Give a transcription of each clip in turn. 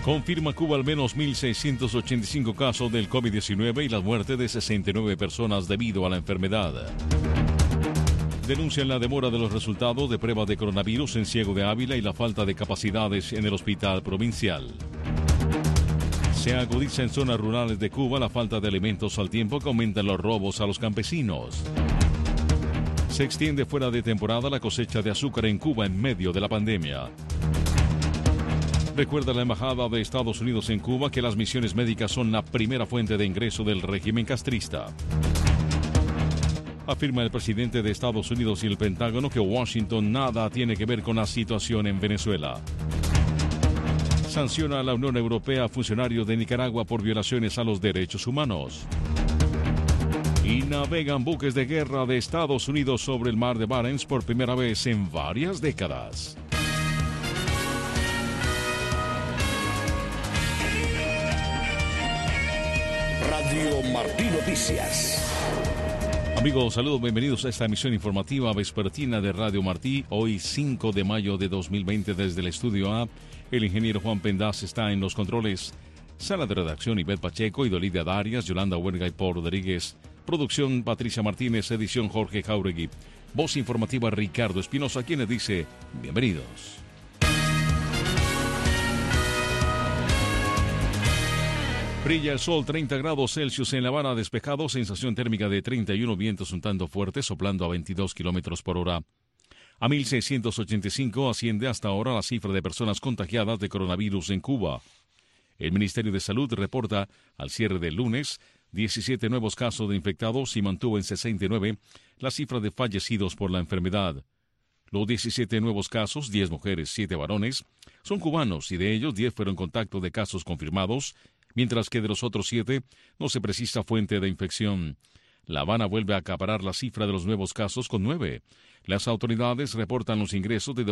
Confirma Cuba al menos 1.685 casos del COVID-19 y la muerte de 69 personas debido a la enfermedad. Denuncian la demora de los resultados de pruebas de coronavirus en Ciego de Ávila y la falta de capacidades en el hospital provincial. Se agudiza en zonas rurales de Cuba la falta de alimentos al tiempo que aumentan los robos a los campesinos. Se extiende fuera de temporada la cosecha de azúcar en Cuba en medio de la pandemia. Recuerda la Embajada de Estados Unidos en Cuba que las misiones médicas son la primera fuente de ingreso del régimen castrista. Afirma el presidente de Estados Unidos y el Pentágono que Washington nada tiene que ver con la situación en Venezuela. Sanciona a la Unión Europea a funcionarios de Nicaragua por violaciones a los derechos humanos. Y navegan buques de guerra de Estados Unidos sobre el mar de Barents por primera vez en varias décadas. Radio Martí Noticias. Amigos, saludos, bienvenidos a esta emisión informativa vespertina de Radio Martí. Hoy 5 de mayo de 2020 desde el Estudio A. El ingeniero Juan Pendaz está en los controles. Sala de redacción Ivette Pacheco y Dolidia Darias, Yolanda Huerga y Paul Rodríguez. Producción Patricia Martínez, edición Jorge Jauregui. Voz informativa Ricardo Espinosa, quien les dice bienvenidos. Brilla el sol, 30 grados Celsius en La Habana, despejado, sensación térmica de 31, vientos un tanto fuertes, soplando a 22 kilómetros por hora. A 1.685 asciende hasta ahora la cifra de personas contagiadas de coronavirus en Cuba. El Ministerio de Salud reporta, al cierre del lunes, 17 nuevos casos de infectados y mantuvo en 69 la cifra de fallecidos por la enfermedad. Los 17 nuevos casos, 10 mujeres, 7 varones, son cubanos y de ellos 10 fueron contacto de casos confirmados, mientras que de los otros 7 no se precisa fuente de infección. La Habana vuelve a acaparar la cifra de los nuevos casos con 9. Las autoridades reportan los ingresos de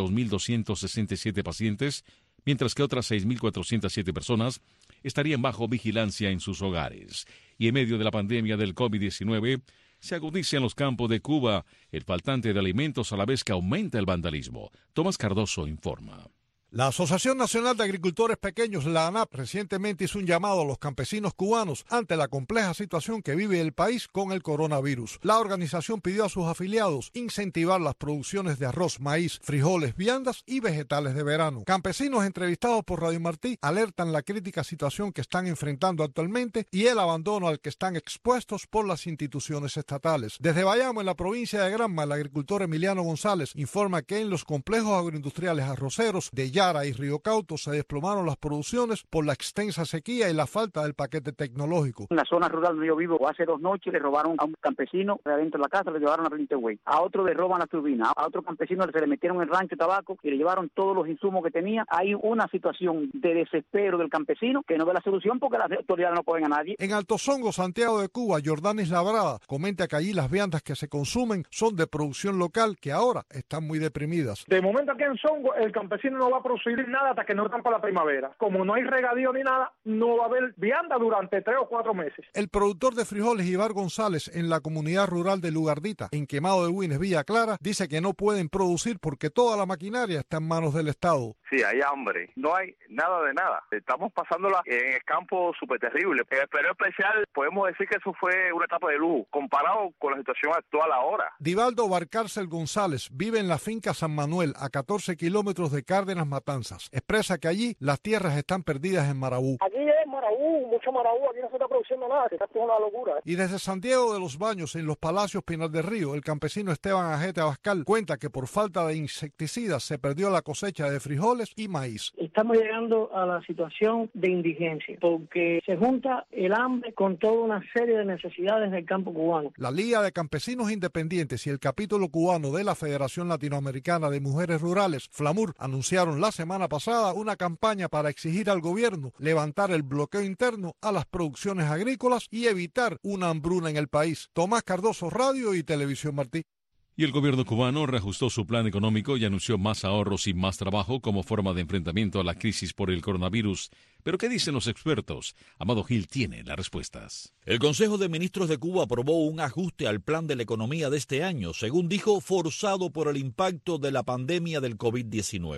2.267 pacientes, mientras que otras 6.407 personas estarían bajo vigilancia en sus hogares. Y en medio de la pandemia del COVID-19, se agudiza en los campos de Cuba el faltante de alimentos a la vez que aumenta el vandalismo. Tomás Cardoso informa. La Asociación Nacional de Agricultores Pequeños, la ANAP, recientemente hizo un llamado a los campesinos cubanos ante la compleja situación que vive el país con el coronavirus. La organización pidió a sus afiliados incentivar las producciones de arroz, maíz, frijoles, viandas y vegetales de verano. Campesinos entrevistados por Radio Martí alertan la crítica situación que están enfrentando actualmente y el abandono al que están expuestos por las instituciones estatales. Desde Bayamo, en la provincia de Granma, el agricultor Emiliano González informa que en los complejos agroindustriales arroceros de Yara y Río Cauto se desplomaron las producciones por la extensa sequía y la falta del paquete tecnológico. En la zona rural donde yo vivo, hace 2 noches le robaron a un campesino de adentro de la casa, le llevaron a Rinteway. A otro le roban la turbina, a otro campesino se le metieron el rancho tabaco y le llevaron todos los insumos que tenía. Hay una situación de desespero del campesino que no ve la solución porque las autoridades no cogen a nadie. En Alto Songo, Santiago de Cuba, Jordanis Labrada comenta que allí las viandas que se consumen son de producción local que ahora están muy deprimidas. De momento aquí en Songo el campesino no va a producir nada hasta que no están para la primavera. Como no hay regadío ni nada, no va a haber vianda durante 3 o 4 meses. El productor de frijoles Ibar González en la comunidad rural de Lugardita, en Quemado de Güines, Villa Clara, dice que no pueden producir porque toda la maquinaria está en manos del Estado. Sí, hay hambre, no hay nada de nada. Estamos pasándola en el campo súper terrible. En el periodo especial podemos decir que eso fue una etapa de lujo, comparado con la situación actual ahora. Divaldo Barcárcel González vive en la finca San Manuel, a 14 kilómetros de Cárdenas Matanzas. Expresa que allí las tierras están perdidas en Marabú. Aquí es Marabú, mucho Marabú, aquí no se está produciendo nada, esto es una locura. Y desde Santiago de los Baños, en los Palacios Pinar del Río, el campesino Esteban Ajete Abascal cuenta que por falta de insecticidas se perdió la cosecha de frijoles y maíz. Estamos llegando a la situación de indigencia, porque se junta el hambre con toda una serie de necesidades del campo cubano. La Liga de Campesinos Independientes y el capítulo cubano de la Federación Latinoamericana de Mujeres Rurales, FLAMUR, anunciaron la semana pasada una campaña para exigir al gobierno levantar el bloqueo interno a las producciones agrícolas y evitar una hambruna en el país. Tomás Cardoso, Radio y Televisión Martí. Y el gobierno cubano reajustó su plan económico y anunció más ahorros y más trabajo como forma de enfrentamiento a la crisis por el coronavirus. ¿Pero qué dicen los expertos? Amado Gil tiene las respuestas. El Consejo de Ministros de Cuba aprobó un ajuste al plan de la economía de este año, según dijo, forzado por el impacto de la pandemia del COVID-19.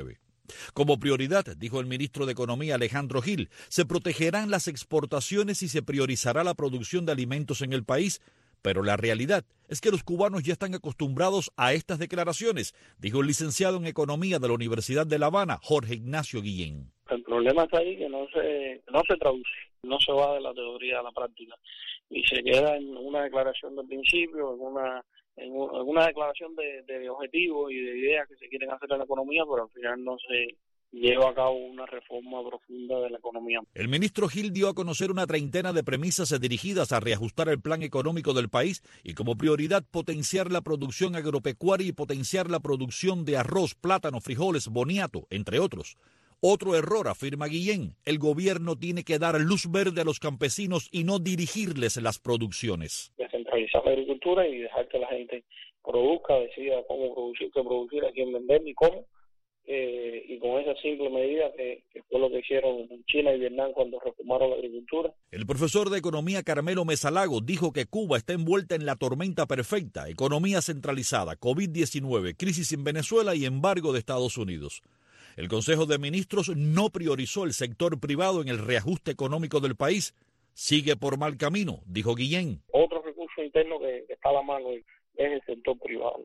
Como prioridad, dijo el ministro de Economía Alejandro Gil, se protegerán las exportaciones y se priorizará la producción de alimentos en el país. Pero la realidad es que los cubanos ya están acostumbrados a estas declaraciones, dijo el licenciado en Economía de la Universidad de La Habana, Jorge Ignacio Guillén. El problema está ahí que no se traduce, no se va de la teoría a la práctica y se queda en una declaración de principio, en una declaración de objetivos y de ideas que se quieren hacer en la economía, pero al final no se lleva a cabo una reforma profunda de la economía. El ministro Gil dio a conocer una treintena de premisas dirigidas a reajustar el plan económico del país y como prioridad potenciar la producción agropecuaria y potenciar la producción de arroz, plátano, frijoles, boniato, entre otros. Otro error, afirma Guillén, el gobierno tiene que dar luz verde a los campesinos y no dirigirles las producciones. Descentralizar la agricultura y dejar que la gente produzca, decida cómo producir, qué producir, a quién vender y cómo. Y con esa simple medida que fue lo que hicieron China y Vietnam cuando reformaron la agricultura. El profesor de Economía Carmelo Mesalago dijo que Cuba está envuelta en la tormenta perfecta, economía centralizada, COVID-19, crisis en Venezuela y embargo de Estados Unidos. El Consejo de Ministros no priorizó el sector privado en el reajuste económico del país. Sigue por mal camino, dijo Guillén. Otro recurso interno que está a la mano es el sector privado,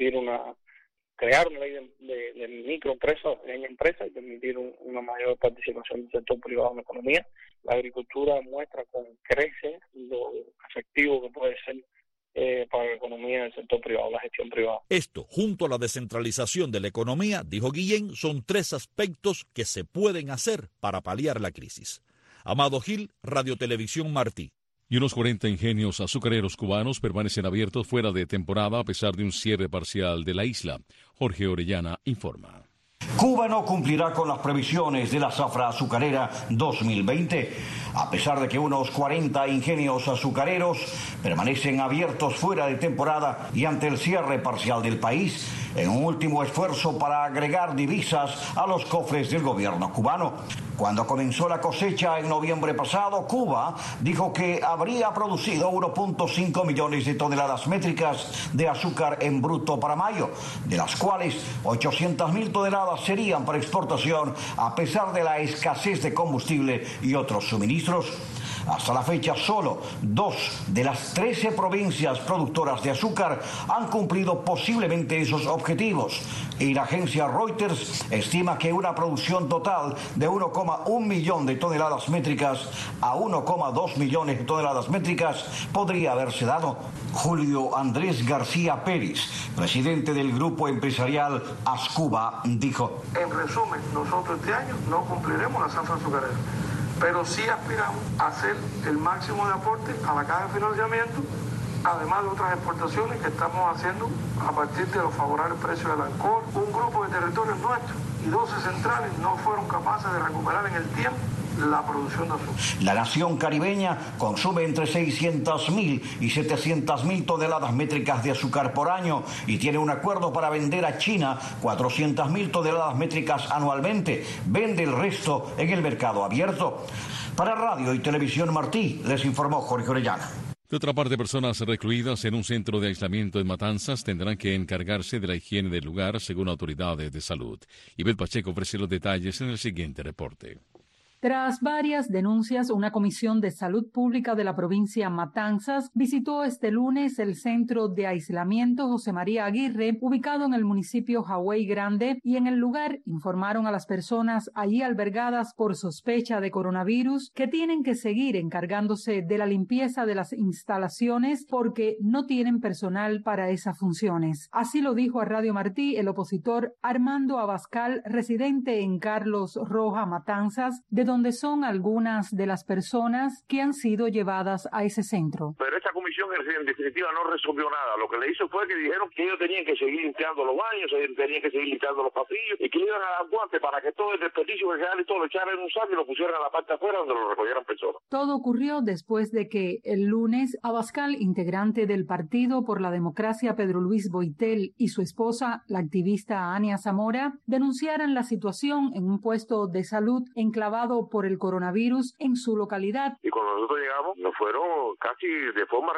crear una ley de microempresas, pequeñas empresas y permitir una mayor participación del sector privado en la economía. La agricultura muestra con creces lo efectivo que puede ser para la economía del sector privado, la gestión privada. Esto, junto a la descentralización de la economía, dijo Guillén, son tres aspectos que se pueden hacer para paliar la crisis. Amado Gil, Radio Televisión Martí. Y unos 40 ingenios azucareros cubanos permanecen abiertos fuera de temporada a pesar de un cierre parcial de la isla. Jorge Orellana informa. Cuba no cumplirá con las previsiones de la zafra azucarera 2020, a pesar de que unos 40 ingenios azucareros permanecen abiertos fuera de temporada y ante el cierre parcial del país, en un último esfuerzo para agregar divisas a los cofres del gobierno cubano. Cuando comenzó la cosecha en noviembre pasado, Cuba dijo que habría producido 1.5 millones de toneladas métricas de azúcar en bruto para mayo, de las cuales 800.000 toneladas serían para exportación a pesar de la escasez de combustible y otros suministros. Hasta la fecha, solo 2 de las 13 provincias productoras de azúcar han cumplido posiblemente esos objetivos. Y la agencia Reuters estima que una producción total de 1,1 millón de toneladas métricas a 1,2 millones de toneladas métricas podría haberse dado. Julio Andrés García Pérez, presidente del grupo empresarial Ascuba, dijo: en resumen, nosotros este año no cumpliremos la zafra azucarera, pero sí aspiramos a hacer el máximo de aporte a la caja de financiamiento, además de otras exportaciones que estamos haciendo a partir de los favorables precios del alcohol. Un grupo de territorios nuestros y 12 centrales no fueron capaces de recuperar en el tiempo la producción de azúcar. La nación caribeña consume entre 600.000 y 700.000 toneladas métricas de azúcar por año y tiene un acuerdo para vender a China 400.000 toneladas métricas anualmente. Vende el resto en el mercado abierto. Para Radio y Televisión Martí, les informó Jorge Orellana. De otra parte, personas recluidas en un centro de aislamiento en Matanzas tendrán que encargarse de la higiene del lugar, según autoridades de salud. Ivette Pacheco ofrece los detalles en el siguiente reporte. Tras varias denuncias, una comisión de salud pública de la provincia Matanzas visitó este lunes el centro de aislamiento José María Aguirre, ubicado en el municipio Hawái Grande, y en el lugar informaron a las personas allí albergadas por sospecha de coronavirus que tienen que seguir encargándose de la limpieza de las instalaciones porque no tienen personal para esas funciones. Así lo dijo a Radio Martí el opositor Armando Abascal, residente en Carlos Roja, Matanzas, de donde son algunas de las personas que han sido llevadas a ese centro. Pero esta comisión en definitiva no resolvió nada. Lo que le hizo fue que dijeron que ellos tenían que seguir limpiando los baños, tenían que seguir limpiando los pasillos y que iban a dar guantes para que todo el desperdicio que quedara y todo lo echaran en un saco y lo pusieran a la parte afuera donde lo recogieran personas. Todo ocurrió después de que el lunes Abascal, integrante del Partido por la Democracia Pedro Luis Boitel, y su esposa, la activista Ania Zamora, denunciaran la situación en un puesto de salud enclavado por el coronavirus en su localidad. Y cuando nosotros llegamos, nos fueron casi de forma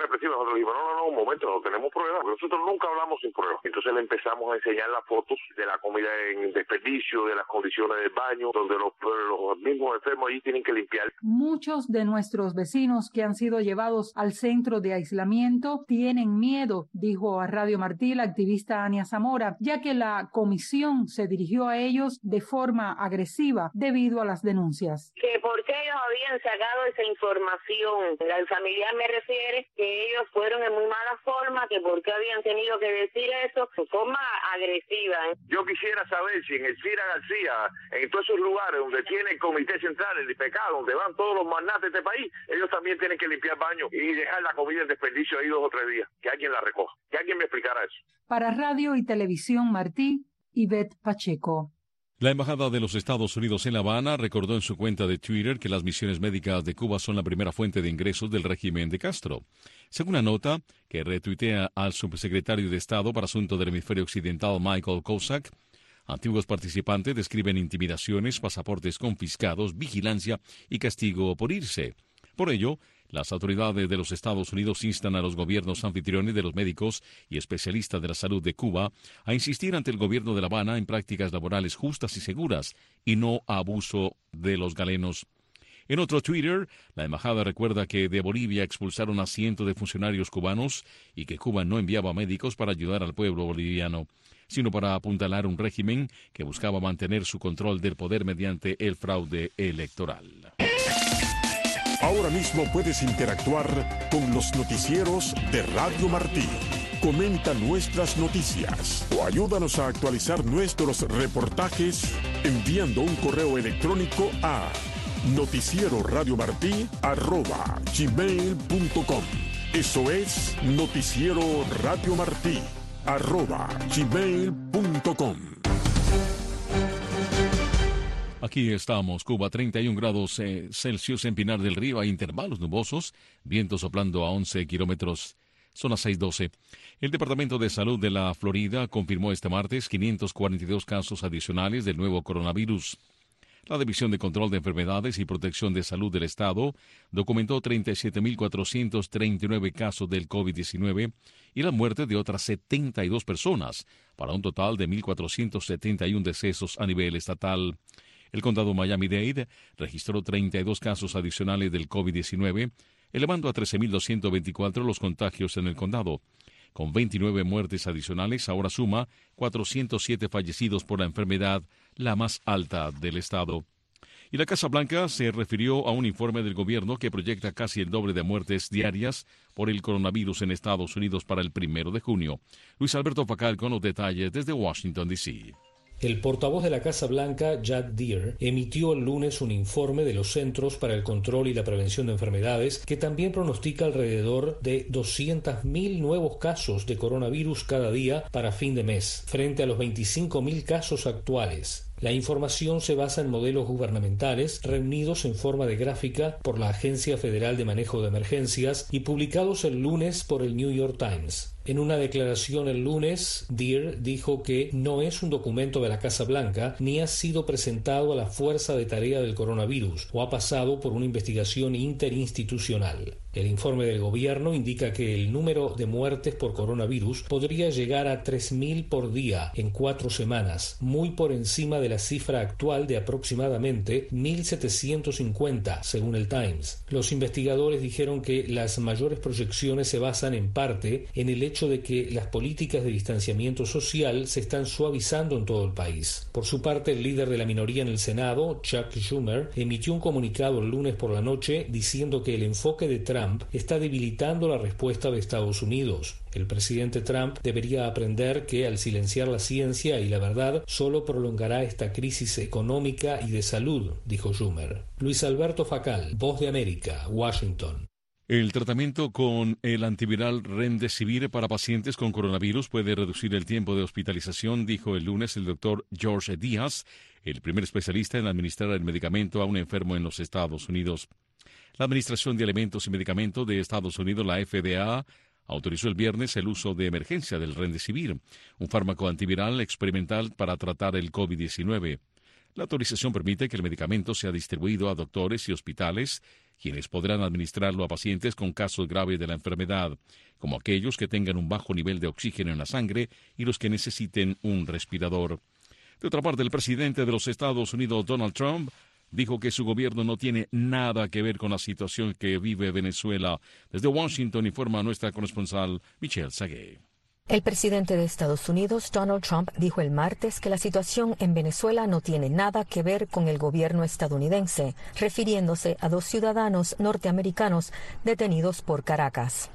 represiva. Nosotros dijimos, no, un momento, no tenemos pruebas, porque nosotros nunca hablamos sin pruebas. Entonces le empezamos a enseñar las fotos de la comida en desperdicio, de las condiciones del baño, donde los mismos enfermos ahí tienen que limpiar. Muchos de nuestros vecinos que han sido llevados al centro de aislamiento tienen miedo, dijo a Radio Martí la activista Ania Zamora, ya que la comisión se dirigió a ellos de forma agresiva debido a las denuncias. Que porque ellos habían sacado esa información, el familiar me refiere que ellos fueron en muy mala forma, que porque habían tenido que decir eso de forma agresiva. Yo quisiera saber si en el Cira García, en todos esos lugares donde tiene el Comité Central, el IPECA, donde van todos los magnates de este país, ellos también tienen que limpiar baños y dejar la comida en desperdicio ahí 2 o 3 días. Que alguien la recoja, que alguien me explicara eso. Para Radio y Televisión Martí, Ivette Pacheco. La Embajada de los Estados Unidos en La Habana recordó en su cuenta de Twitter que las misiones médicas de Cuba son la primera fuente de ingresos del régimen de Castro. Según una nota que retuitea al subsecretario de Estado para Asuntos del Hemisferio Occidental, Michael Kozak, antiguos participantes describen intimidaciones, pasaportes confiscados, vigilancia y castigo por irse. Por ello, las autoridades de los Estados Unidos instan a los gobiernos anfitriones de los médicos y especialistas de la salud de Cuba a insistir ante el gobierno de La Habana en prácticas laborales justas y seguras y no a abuso de los galenos. En otro Twitter, la embajada recuerda que de Bolivia expulsaron a cientos de funcionarios cubanos y que Cuba no enviaba médicos para ayudar al pueblo boliviano, sino para apuntalar un régimen que buscaba mantener su control del poder mediante el fraude electoral. Ahora mismo puedes interactuar con los noticieros de Radio Martí. Comenta nuestras noticias o ayúdanos a actualizar nuestros reportajes enviando un correo electrónico a noticieroradiomartí@gmail.com. Eso es noticieroradiomartí@gmail.com. Aquí estamos, Cuba, 31 grados Celsius en Pinar del Río, hay intervalos nubosos, viento soplando a 11 kilómetros, son las 6:12. El Departamento de Salud de la Florida confirmó este martes 542 casos adicionales del nuevo coronavirus. La División de Control de Enfermedades y Protección de Salud del Estado documentó 37.439 casos del COVID-19 y la muerte de otras 72 personas, para un total de 1.471 decesos a nivel estatal. El condado Miami-Dade registró 32 casos adicionales del COVID-19, elevando a 13.224 los contagios en el condado. Con 29 muertes adicionales, ahora suma 407 fallecidos por la enfermedad, la más alta del estado. Y la Casa Blanca se refirió a un informe del gobierno que proyecta casi el doble de muertes diarias por el coronavirus en Estados Unidos para el 1 de junio. Luis Alberto Facal con los detalles desde Washington, D.C. El portavoz de la Casa Blanca, Jack Deere, emitió el lunes un informe de los Centros para el Control y la Prevención de Enfermedades que también pronostica alrededor de 200.000 nuevos casos de coronavirus cada día para fin de mes, frente a los 25.000 casos actuales. La información se basa en modelos gubernamentales reunidos en forma de gráfica por la Agencia Federal de Manejo de Emergencias y publicados el lunes por el New York Times. En una declaración el lunes, Deere dijo que no es un documento de la Casa Blanca ni ha sido presentado a la Fuerza de Tarea del Coronavirus o ha pasado por una investigación interinstitucional. El informe del gobierno indica que el número de muertes por coronavirus podría llegar a 3.000 por día en 4 semanas, muy por encima de la cifra actual de aproximadamente 1.750, según el Times. Los investigadores dijeron que las mayores proyecciones se basan en parte en el hecho de que las políticas de distanciamiento social se están suavizando en todo el país. Por su parte, el líder de la minoría en el Senado, Chuck Schumer, emitió un comunicado el lunes por la noche diciendo que el enfoque de Trump está debilitando la respuesta de Estados Unidos. El presidente Trump debería aprender que al silenciar la ciencia y la verdad solo prolongará esta crisis económica y de salud, dijo Schumer. Luis Alberto Facal, Voz de América, Washington. El tratamiento con el antiviral Remdesivir para pacientes con coronavirus puede reducir el tiempo de hospitalización, dijo el lunes el doctor George Díaz, el primer especialista en administrar el medicamento a un enfermo en los Estados Unidos. La Administración de Alimentos y Medicamentos de Estados Unidos, la FDA, autorizó el viernes el uso de emergencia del Remdesivir, un fármaco antiviral experimental para tratar el COVID-19. La autorización permite que el medicamento sea distribuido a doctores y hospitales quienes podrán administrarlo a pacientes con casos graves de la enfermedad, como aquellos que tengan un bajo nivel de oxígeno en la sangre y los que necesiten un respirador. De otra parte, el presidente de los Estados Unidos, Donald Trump, dijo que su gobierno no tiene nada que ver con la situación que vive Venezuela. Desde Washington informa nuestra corresponsal Michelle Sagué. El presidente de Estados Unidos, Donald Trump, dijo el martes que la situación en Venezuela no tiene nada que ver con el gobierno estadounidense, refiriéndose a 2 ciudadanos norteamericanos detenidos por Caracas.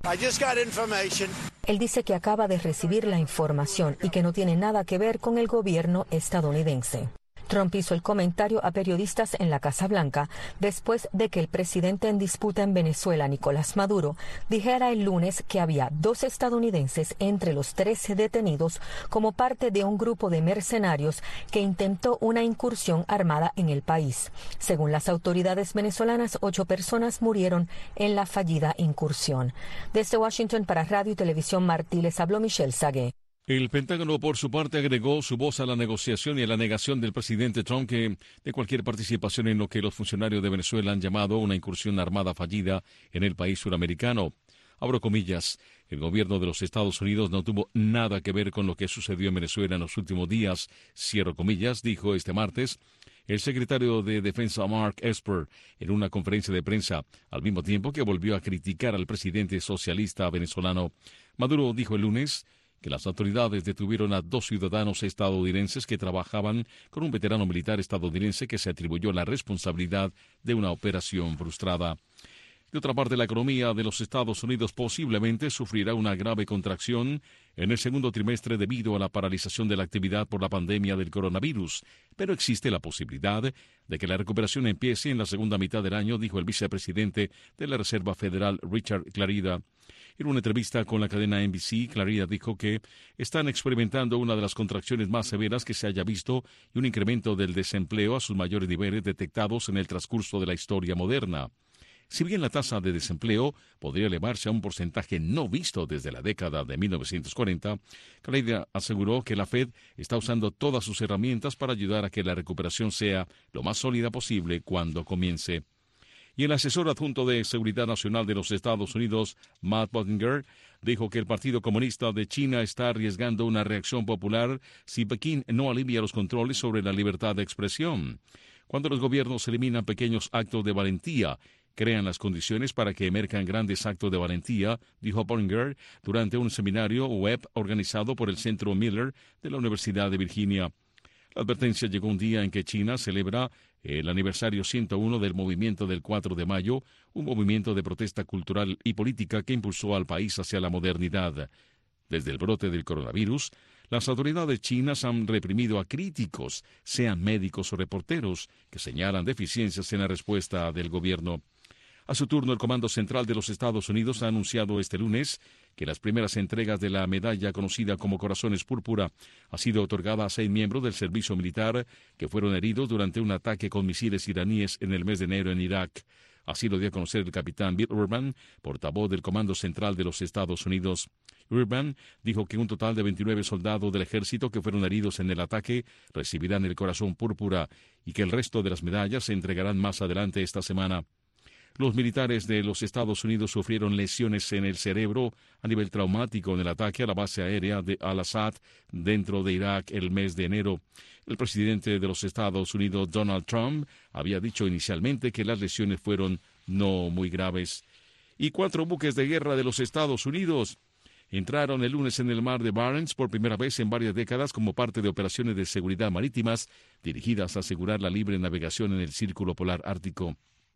Él dice que acaba de recibir la información y que no tiene nada que ver con el gobierno estadounidense. Trump hizo el comentario a periodistas en la Casa Blanca después de que el presidente en disputa en Venezuela, Nicolás Maduro, dijera el lunes que había 2 estadounidenses entre los 13 detenidos como parte de un grupo de mercenarios que intentó una incursión armada en el país. Según las autoridades venezolanas, 8 personas murieron en la fallida incursión. Desde Washington para Radio y Televisión Martí les habló Michelle Sagué. El Pentágono, por su parte, agregó su voz a la negociación y a la negación del presidente Trump de cualquier participación en lo que los funcionarios de Venezuela han llamado una incursión armada fallida en el país suramericano. Abro comillas, el gobierno de los Estados Unidos no tuvo nada que ver con lo que sucedió en Venezuela en los últimos días, cierro comillas, dijo este martes el secretario de Defensa Mark Esper en una conferencia de prensa, al mismo tiempo que volvió a criticar al presidente socialista venezolano. Maduro dijo el lunes que las autoridades detuvieron a 2 ciudadanos estadounidenses que trabajaban con un veterano militar estadounidense que se atribuyó la responsabilidad de una operación frustrada. De otra parte, la economía de los Estados Unidos posiblemente sufrirá una grave contracción en el segundo trimestre debido a la paralización de la actividad por la pandemia del coronavirus, pero existe la posibilidad de que la recuperación empiece en la segunda mitad del año, dijo el vicepresidente de la Reserva Federal, Richard Clarida. En una entrevista con la cadena NBC, Clarida dijo que están experimentando una de las contracciones más severas que se haya visto y un incremento del desempleo a sus mayores niveles detectados en el transcurso de la historia moderna. Si bien la tasa de desempleo podría elevarse a un porcentaje no visto desde la década de 1940, Clarida aseguró que la Fed está usando todas sus herramientas para ayudar a que la recuperación sea lo más sólida posible cuando comience. Y el asesor adjunto de Seguridad Nacional de los Estados Unidos, Matt Pottinger, dijo que el Partido Comunista de China está arriesgando una reacción popular si Pekín no alivia los controles sobre la libertad de expresión. Cuando los gobiernos eliminan pequeños actos de valentía, crean las condiciones para que emerjan grandes actos de valentía, dijo Pottinger durante un seminario web organizado por el Centro Miller de la Universidad de Virginia. La advertencia llegó un día en que China celebra el aniversario 101 del movimiento del 4 de mayo, un movimiento de protesta cultural y política que impulsó al país hacia la modernidad. Desde el brote del coronavirus, las autoridades chinas han reprimido a críticos, sean médicos o reporteros, que señalan deficiencias en la respuesta del gobierno. A su turno, el Comando Central de los Estados Unidos ha anunciado este lunes que las primeras entregas de la medalla conocida como Corazones Púrpura ha sido otorgada a 6 miembros del servicio militar que fueron heridos durante un ataque con misiles iraníes en el mes de enero en Irak. Así lo dio a conocer el capitán Bill Urban, portavoz del Comando Central de los Estados Unidos. Urban dijo que un total de 29 soldados del ejército que fueron heridos en el ataque recibirán el Corazón Púrpura y que el resto de las medallas se entregarán más adelante esta semana. Los militares de los Estados Unidos sufrieron lesiones en el cerebro a nivel traumático en el ataque a la base aérea de Al-Assad dentro de Irak el mes de enero. El presidente de los Estados Unidos, Donald Trump, había dicho inicialmente que las lesiones fueron no muy graves. Y 4 buques de guerra de los Estados Unidos entraron el lunes en el mar de Barents por primera vez en varias décadas como parte de operaciones de seguridad marítimas dirigidas a asegurar la libre navegación en el Círculo Polar Ártico.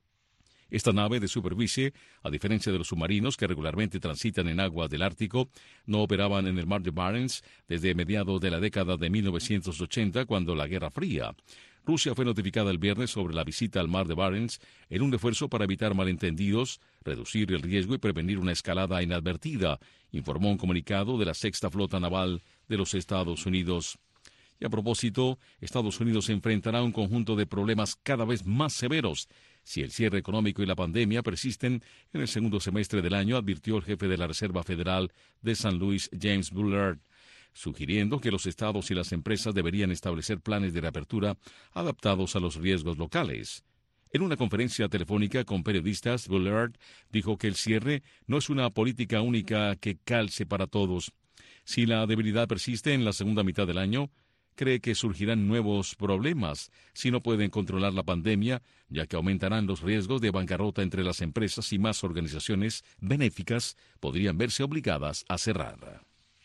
Esta nave de superficie, a diferencia de los submarinos que regularmente transitan en aguas del Ártico, no operaban en el mar de Barents desde mediados de la década de 1980, cuando la Guerra Fría. Rusia fue notificada el viernes sobre la visita al mar de Barents en un esfuerzo para evitar malentendidos, reducir el riesgo y prevenir una escalada inadvertida, informó un comunicado de la Sexta Flota Naval de los Estados Unidos. Y a propósito, Estados Unidos enfrentará un conjunto de problemas cada vez más severos si el cierre económico y la pandemia persisten en el segundo semestre del año, advirtió el jefe de la Reserva Federal de San Luis, James Bullard, sugiriendo que los estados y las empresas deberían establecer planes de reapertura adaptados a los riesgos locales. En una conferencia telefónica con periodistas, Bullard dijo que el cierre no es una política única que calce para todos. Si la debilidad persiste en la segunda mitad del año, cree que surgirán nuevos problemas si no pueden controlar la pandemia, ya que aumentarán los riesgos de bancarrota entre las empresas y más organizaciones benéficas podrían verse obligadas a cerrar.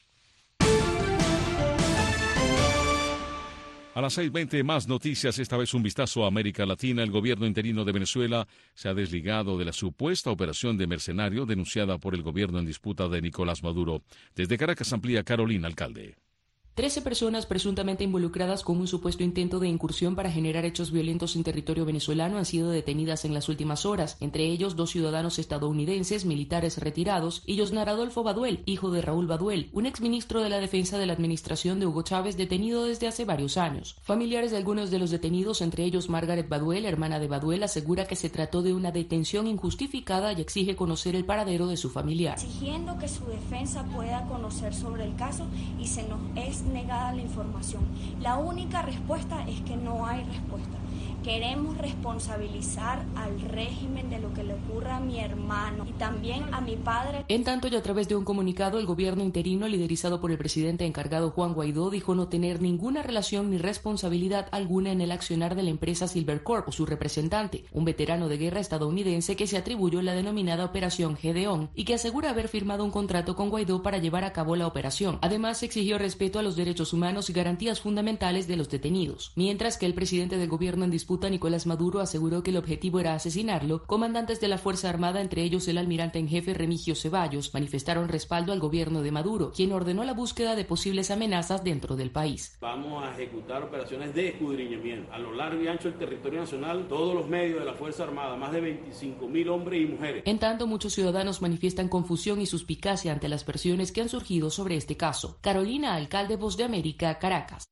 A las 6:20 más noticias, esta vez un vistazo a América Latina. El gobierno interino de Venezuela se ha desligado de la supuesta operación de mercenario denunciada por el gobierno en disputa de Nicolás Maduro. Desde Caracas amplía Carolina Alcalde. 13 personas presuntamente involucradas con un supuesto intento de incursión para generar hechos violentos en territorio venezolano han sido detenidas en las últimas horas, entre ellos 2 ciudadanos estadounidenses, militares retirados, y Yosnar Adolfo Baduel, hijo de Raúl Baduel, un exministro de la Defensa de la administración de Hugo Chávez detenido desde hace varios años. Familiares de algunos de los detenidos, entre ellos Margaret Baduel, hermana de Baduel, asegura que se trató de una detención injustificada y exige conocer el paradero de su familiar. Exigiendo que su defensa pueda conocer sobre el caso y se nos es negada la información. La única respuesta es que no hay respuesta. Queremos responsabilizar al régimen de lo que le ocurra a mi hermano y también a mi padre. En tanto, y a través de un comunicado, el gobierno interino, liderizado por el presidente encargado Juan Guaidó, dijo no tener ninguna relación ni responsabilidad alguna en el accionar de la empresa Silvercorp o su representante, un veterano de guerra estadounidense que se atribuyó la denominada Operación Gedeón y que asegura haber firmado un contrato con Guaidó para llevar a cabo la operación. Además, exigió respeto a los derechos humanos y garantías fundamentales de los detenidos. Mientras que el presidente del gobierno en disputa, Nicolás Maduro, aseguró que el objetivo era asesinarlo, comandantes de la Fuerza Armada, entre ellos el almirante en jefe Remigio Ceballos, manifestaron respaldo al gobierno de Maduro, quien ordenó la búsqueda de posibles amenazas dentro del país. Vamos a ejecutar operaciones de escudriñamiento a lo largo y ancho del territorio nacional, todos los medios de la Fuerza Armada, más de 25.000 hombres y mujeres. En tanto, muchos ciudadanos manifiestan confusión y suspicacia ante las versiones que han surgido sobre este caso. Carolina Alcalde, Voz de América, Caracas.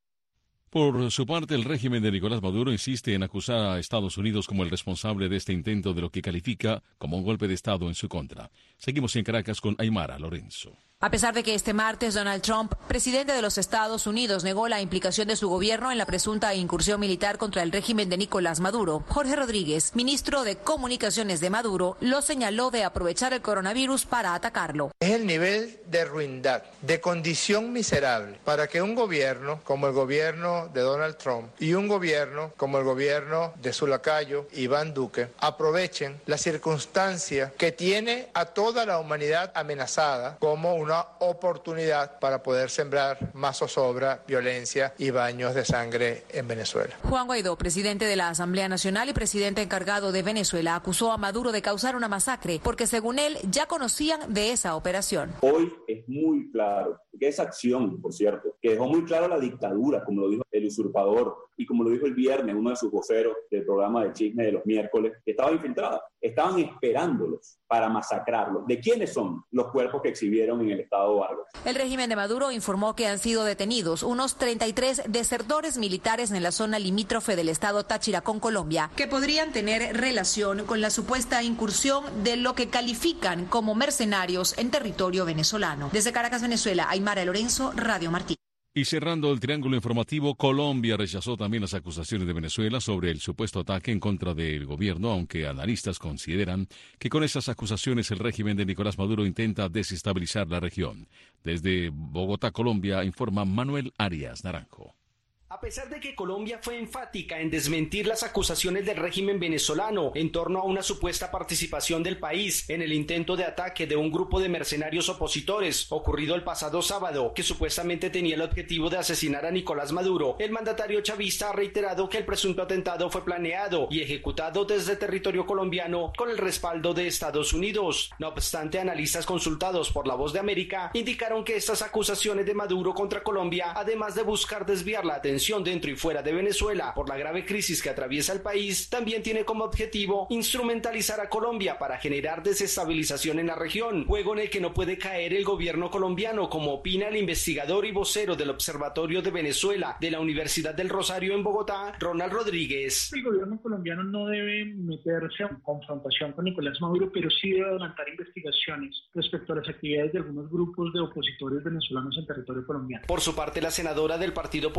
Por su parte, el régimen de Nicolás Maduro insiste en acusar a Estados Unidos como el responsable de este intento de lo que califica como un golpe de Estado en su contra. Seguimos en Caracas con Aymara Lorenzo. A pesar de que este martes Donald Trump, presidente de los Estados Unidos, negó la implicación de su gobierno en la presunta incursión militar contra el régimen de Nicolás Maduro, Jorge Rodríguez, ministro de Comunicaciones de Maduro, lo señaló de aprovechar el coronavirus para atacarlo. Es el nivel de ruindad, de condición miserable, para que un gobierno como el gobierno de Donald Trump y un gobierno como el gobierno de su lacayo, Iván Duque, aprovechen la circunstancia que tiene a toda la humanidad amenazada como una oportunidad para poder sembrar más zozobra, violencia y baños de sangre en Venezuela. Juan Guaidó, presidente de la Asamblea Nacional y presidente encargado de Venezuela, acusó a Maduro de causar una masacre porque, según él, ya conocían de esa operación. Hoy es muy claro que esa acción, por cierto, que dejó muy claro la dictadura, como lo dijo el usurpador y como lo dijo el viernes uno de sus voceros del programa de chisme de los miércoles, que estaba infiltrada. Estaban esperándolos para masacrarlos. ¿De quiénes son los cuerpos que exhibieron en el estado Vargas? El régimen de Maduro informó que han sido detenidos unos 33 desertores militares en la zona limítrofe del estado Táchira con Colombia, que podrían tener relación con la supuesta incursión de lo que califican como mercenarios en territorio venezolano. Desde Caracas, Venezuela, Aymara Lorenzo, Radio Martí. Y cerrando el triángulo informativo, Colombia rechazó también las acusaciones de Venezuela sobre el supuesto ataque en contra del gobierno, aunque analistas consideran que con esas acusaciones el régimen de Nicolás Maduro intenta desestabilizar la región. Desde Bogotá, Colombia, informa Manuel Arias Naranjo. A pesar de que Colombia fue enfática en desmentir las acusaciones del régimen venezolano en torno a una supuesta participación del país en el intento de ataque de un grupo de mercenarios opositores ocurrido el pasado sábado, que supuestamente tenía el objetivo de asesinar a Nicolás Maduro, el mandatario chavista ha reiterado que el presunto atentado fue planeado y ejecutado desde territorio colombiano con el respaldo de Estados Unidos. No obstante, analistas consultados por La Voz de América indicaron que estas acusaciones de Maduro contra Colombia, además de buscar desviar la atención dentro y fuera de Venezuela por la grave crisis que atraviesa el país, también tiene como objetivo instrumentalizar a Colombia para generar desestabilización en la región, juego en el que no puede caer el gobierno colombiano, como opina el investigador y vocero del Observatorio de Venezuela de la Universidad del Rosario en Bogotá, Ronald Rodríguez. El gobierno colombiano no debe meterse en confrontación con Nicolás Maduro, pero sí debe adelantar investigaciones respecto a las actividades de algunos grupos de opositores venezolanos en territorio colombiano. Por su parte, la senadora del partido político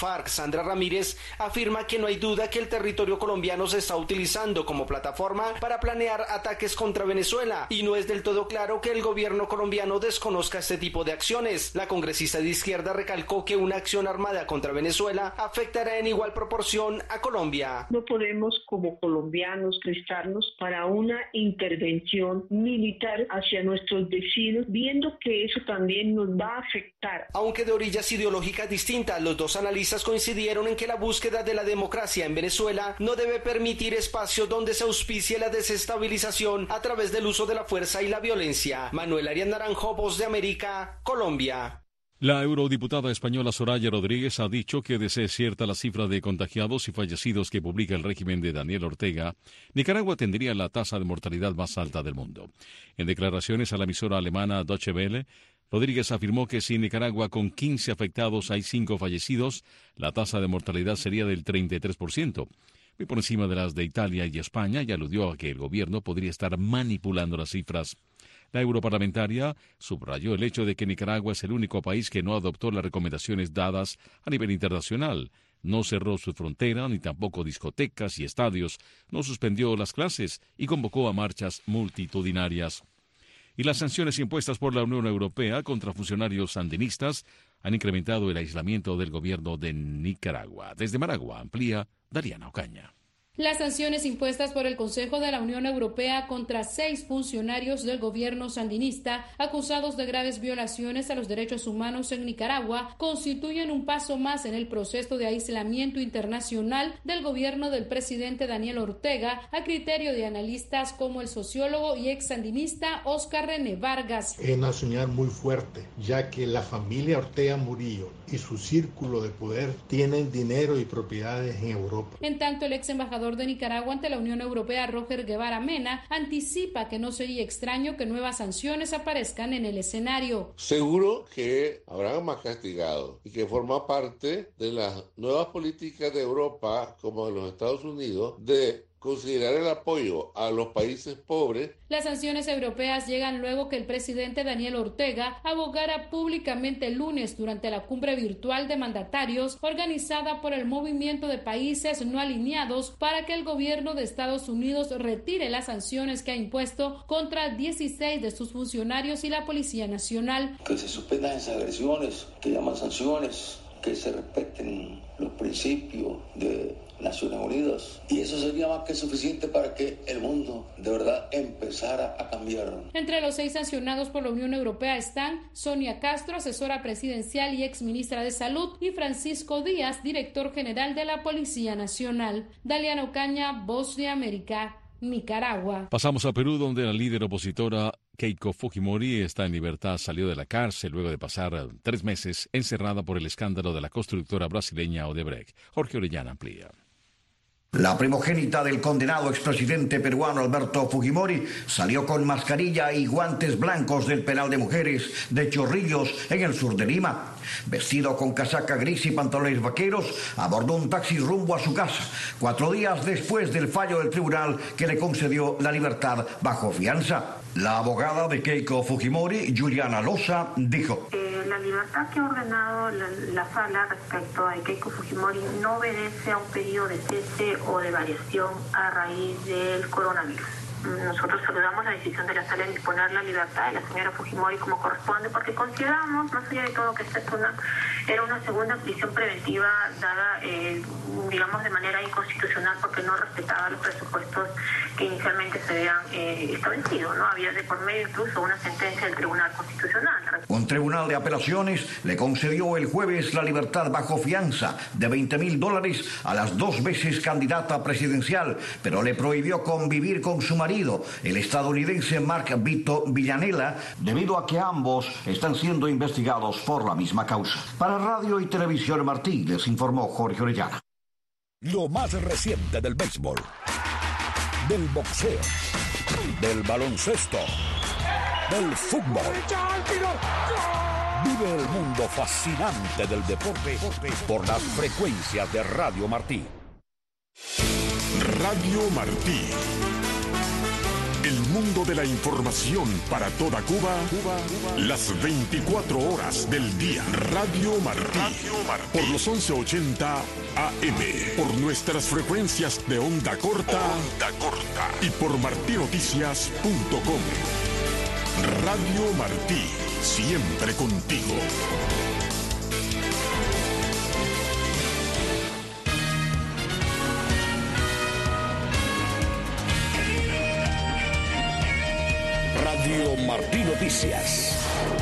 FARC, Sandra Ramírez, afirma que no hay duda que el territorio colombiano se está utilizando como plataforma para planear ataques contra Venezuela y no es del todo claro que el gobierno colombiano desconozca este tipo de acciones. La congresista de izquierda recalcó que una acción armada contra Venezuela afectará en igual proporción a Colombia. No podemos como colombianos prestarnos para una intervención militar hacia nuestros vecinos, viendo que eso también nos va a afectar. Aunque de orillas ideológicas distintas, los dos analistas coincidieron en que la búsqueda de la democracia en Venezuela no debe permitir espacios donde se auspicie la desestabilización a través del uso de la fuerza y la violencia. Manuel Arias Naranjo, Voz de América, Colombia. La eurodiputada española Soraya Rodríguez ha dicho que de ser cierta la cifra de contagiados y fallecidos que publica el régimen de Daniel Ortega, Nicaragua tendría la tasa de mortalidad más alta del mundo. En declaraciones a la emisora alemana Deutsche Welle, Rodríguez afirmó que si en Nicaragua con 15 afectados hay 5 fallecidos, la tasa de mortalidad sería del 33%, muy por encima de las de Italia y España, y aludió a que el gobierno podría estar manipulando las cifras. La europarlamentaria subrayó el hecho de que Nicaragua es el único país que no adoptó las recomendaciones dadas a nivel internacional. No cerró su frontera, ni tampoco discotecas y estadios, no suspendió las clases y convocó a marchas multitudinarias. Y las sanciones impuestas por la Unión Europea contra funcionarios sandinistas han incrementado el aislamiento del gobierno de Nicaragua. Desde Managua amplía Dariana Ocaña. Las sanciones impuestas por el Consejo de la Unión Europea contra 6 funcionarios del gobierno sandinista acusados de graves violaciones a los derechos humanos en Nicaragua constituyen un paso más en el proceso de aislamiento internacional del gobierno del presidente Daniel Ortega, a criterio de analistas como el sociólogo y ex sandinista Óscar René Vargas. Es una señal muy fuerte, ya que la familia Ortega Murillo y su círculo de poder tienen dinero y propiedades en Europa. En tanto, el ex embajador de Nicaragua ante la Unión Europea, Roger Guevara Mena, anticipa que no sería extraño que nuevas sanciones aparezcan en el escenario. Seguro que habrán más castigados y que forma parte de las nuevas políticas de Europa, como de los Estados Unidos, de considerar el apoyo a los países pobres. Las sanciones europeas llegan luego que el presidente Daniel Ortega abogara públicamente el lunes durante la cumbre virtual de mandatarios organizada por el Movimiento de Países No Alineados para que el gobierno de Estados Unidos retire las sanciones que ha impuesto contra 16 de sus funcionarios y la Policía Nacional. Que se suspendan esas agresiones, que llaman sanciones, que se respeten los principios de Naciones Unidas, y eso sería más que suficiente para que el mundo de verdad empezara a cambiar. Entre los 6 sancionados por la Unión Europea están Sonia Castro, asesora presidencial y ex ministra de Salud, y Francisco Díaz, director general de la Policía Nacional. Daliana Ocaña, Voz de América, Nicaragua. Pasamos a Perú, donde la líder opositora Keiko Fujimori está en libertad. Salió de la cárcel luego de pasar 3 meses encerrada por el escándalo de la constructora brasileña Odebrecht. Jorge Orellana amplía. La primogénita del condenado expresidente peruano Alberto Fujimori salió con mascarilla y guantes blancos del penal de mujeres de Chorrillos, en el sur de Lima. Vestido con casaca gris y pantalones vaqueros, abordó un taxi rumbo a su casa, 4 días después del fallo del tribunal que le concedió la libertad bajo fianza. La abogada de Keiko Fujimori, Juliana Loza, dijo: la libertad que ha ordenado la sala respecto a Keiko Fujimori no obedece a un pedido de cese o de variación a raíz del coronavirus. Nosotros saludamos la decisión de la sala de disponer la libertad de la señora Fujimori como corresponde, porque consideramos, más allá de todo, que esta era una segunda prisión preventiva dada, digamos, de manera inconstitucional, porque no respetaba los presupuestos que inicialmente se habían establecido, ¿no? Había de por medio incluso una sentencia del Tribunal Constitucional. Un tribunal de apelaciones le concedió el jueves la libertad bajo fianza de $20,000 a las 2 veces candidata presidencial, pero le prohibió convivir con su marido, el estadounidense Mark Vito Villanella, debido a que ambos están siendo investigados por la misma causa. Para Radio y Televisión Martí, les informó Jorge Orellana. Lo más reciente del béisbol, del boxeo, del baloncesto, del fútbol. Vive el mundo fascinante del deporte por las frecuencias de Radio Martí. Radio Martí, El mundo de la información para toda Cuba, las 24 horas del día. Radio Martí. Por los 1180 AM. Por nuestras frecuencias de onda corta. Y por martinoticias.com. Radio Martí. Siempre contigo. Radio Martí Noticias.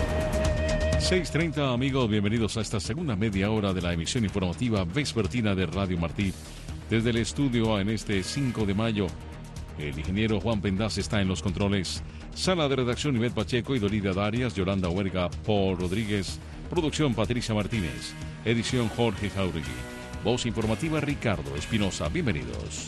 6:30, amigos, bienvenidos a esta segunda media hora de la emisión informativa vespertina de Radio Martí. Desde el estudio en este 5 de mayo, el ingeniero Juan Pendaz está en los controles. Sala de redacción Ivette Pacheco y Dolida Darias, Yolanda Huerga, Paul Rodríguez. Producción Patricia Martínez. Edición Jorge Jauregui. Voz informativa Ricardo Espinosa. Bienvenidos.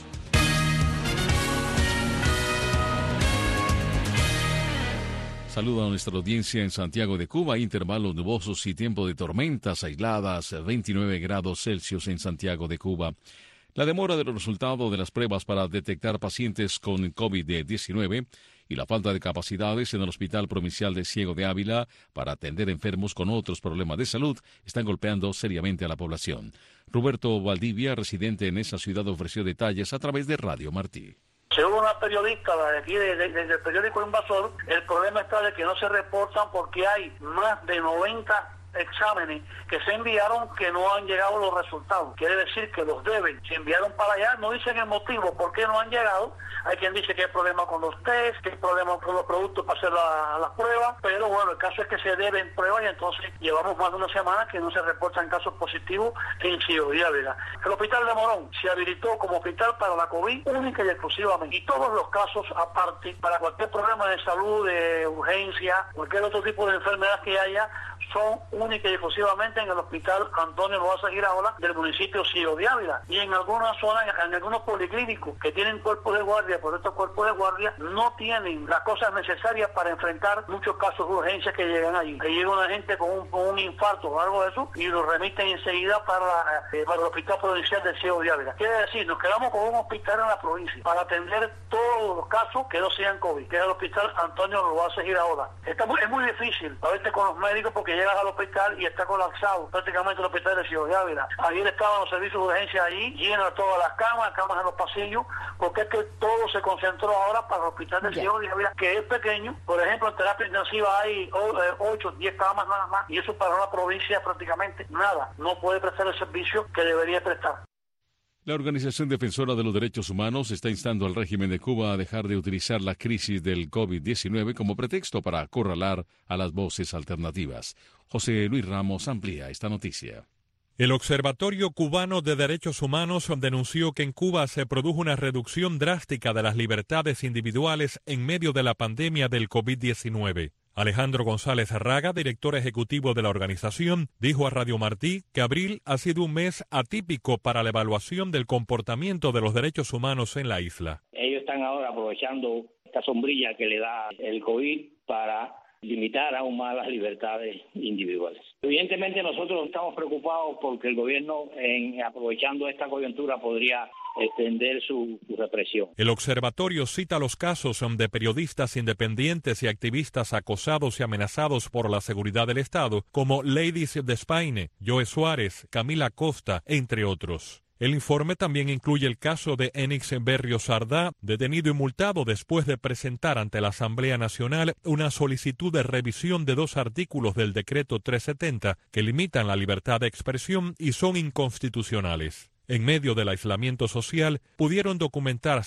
Saluda a nuestra audiencia en Santiago de Cuba, intervalos nubosos y tiempo de tormentas aisladas, 29 grados Celsius en Santiago de Cuba. La demora de los resultados de las pruebas para detectar pacientes con COVID-19 y la falta de capacidades en el Hospital Provincial de Ciego de Ávila para atender enfermos con otros problemas de salud están golpeando seriamente a la población. Roberto Valdivia, residente en esa ciudad, ofreció detalles a través de Radio Martí. Según una periodista de aquí del periódico Invasor, el problema está de que no se reportan porque hay más de 90 exámenes que se enviaron que no han llegado los resultados. Quiere decir que los deben. Se enviaron para allá, no dicen el motivo por qué no han llegado. Hay quien dice que hay problema con los test, que hay problema con los productos para hacer las pruebas, pero bueno, el caso es que se deben pruebas y entonces llevamos más de una semana que no se reportan casos positivos en Ciego de Ávila. El hospital de Morón se habilitó como hospital para la COVID única y exclusivamente. Y todos los casos aparte, para cualquier problema de salud, de urgencia, cualquier otro tipo de enfermedad que haya, son única y exclusivamente en el hospital Antonio Loaiza Giralda del municipio Ciego de Ávila. Y en algunas zonas, en algunos policlínicos que tienen cuerpos de guardia, por estos cuerpos de guardia no tienen las cosas necesarias para enfrentar muchos casos de urgencia que llegan allí. Ahí llega una gente con un infarto o algo de eso y lo remiten enseguida para el Hospital Provincial de Ciego de Ávila. Quiere decir, nos quedamos con un hospital en la provincia para atender todos los casos que no sean COVID, que es el hospital Antonio Loaiza Giralda. Es muy difícil a veces con los médicos porque llegas al hospital y está colapsado prácticamente el hospital de Ciego de Ávila. Ayer estaban los servicios de urgencia allí, llenas todas las camas en los pasillos, porque es que todo se concentró ahora para el hospital de Ciego de Ávila, que es pequeño. Por ejemplo, en terapia intensiva hay 8, 10 camas nada más, y eso para una provincia prácticamente nada. No puede prestar el servicio que debería prestar. La Organización Defensora de los Derechos Humanos está instando al régimen de Cuba a dejar de utilizar la crisis del COVID-19 como pretexto para acorralar a las voces alternativas. José Luis Ramos amplía esta noticia. El Observatorio Cubano de Derechos Humanos denunció que en Cuba se produjo una reducción drástica de las libertades individuales en medio de la pandemia del COVID-19. Alejandro González Arraga, director ejecutivo de la organización, dijo a Radio Martí que abril ha sido un mes atípico para la evaluación del comportamiento de los derechos humanos en la isla. Ellos están ahora aprovechando esta sombrilla que le da el COVID para limitar aún más las libertades individuales. Evidentemente nosotros estamos preocupados porque el gobierno, aprovechando esta coyuntura, podría extender su represión. El observatorio cita los casos de periodistas independientes y activistas acosados y amenazados por la seguridad del Estado, como Ladies Despaine, Joe Suárez, Camila Costa, entre otros. El informe también incluye el caso de Enix Berrio Sardá, detenido y multado después de presentar ante la Asamblea Nacional una solicitud de revisión de 2 artículos del Decreto 370 que limitan la libertad de expresión y son inconstitucionales. En medio del aislamiento social, pudieron documentar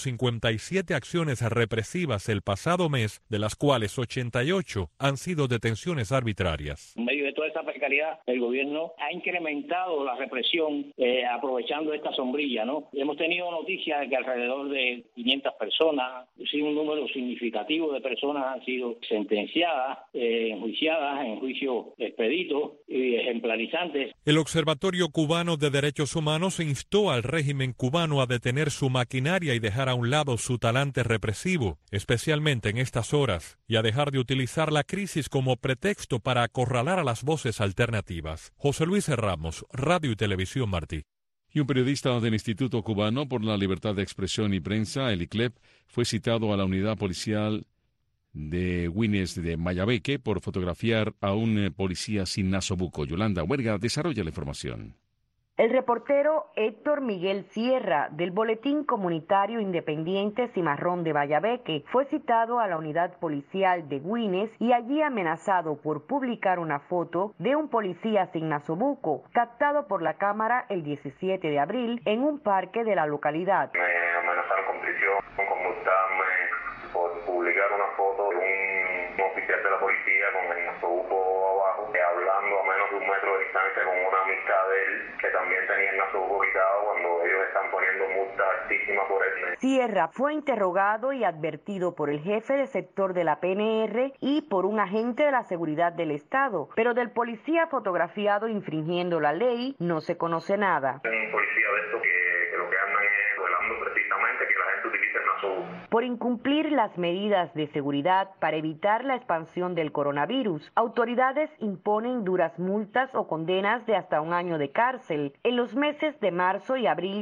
157 acciones represivas el pasado mes, de las cuales 88 han sido detenciones arbitrarias. En medio de toda esta precariedad, el gobierno ha incrementado la represión aprovechando esta sombrilla, ¿no? Hemos tenido noticias de que alrededor de 500 personas, sí, un número significativo de personas han sido sentenciadas, enjuiciadas en juicio expedito y ejemplarizantes. El Observatorio Cubano de Derechos Humanos instó al régimen cubano a detener su maquinaria y dejar a un lado su talante represivo, especialmente en estas horas, y a dejar de utilizar la crisis como pretexto para acorralar a las voces alternativas. José Luis Ramos, Radio y Televisión Martí. Y un periodista del Instituto Cubano por la Libertad de Expresión y Prensa, el ICLEP, fue citado a la unidad policial de Güines de Mayabeque por fotografiar a un policía sin nasobuco. Yolanda Huerga desarrolla la información. El reportero Héctor Miguel Sierra, del Boletín Comunitario Independiente Cimarrón de Mayabeque, fue citado a la unidad policial de Güines y allí amenazado por publicar una foto de un policía sin nasobuco, captado por la cámara el 17 de abril en un parque de la localidad. Me amenazaron con prisión, con multarme por publicar una foto de un oficial de la policía con el nasobuco abajo, hablando a menos de 1 metro de distancia con una amistad de él que también tenía el nasobuco quitado cuando ellos están poniendo multas altísimas por él. Sierra fue interrogado y advertido por el jefe de sector de la PNR y por un agente de la seguridad del Estado, pero del policía fotografiado infringiendo la ley no se conoce nada. Un policía de estos que lo que andan es velando precisamente que la gente utilice el nasobuco. Por incumplir las medidas de seguridad para evitar la expansión del coronavirus, autoridades imponen duras multas o condenas de hasta 1 año de cárcel. En los meses de marzo y abril,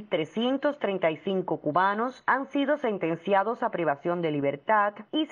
335 cubanos han sido sentenciados a privación de libertad y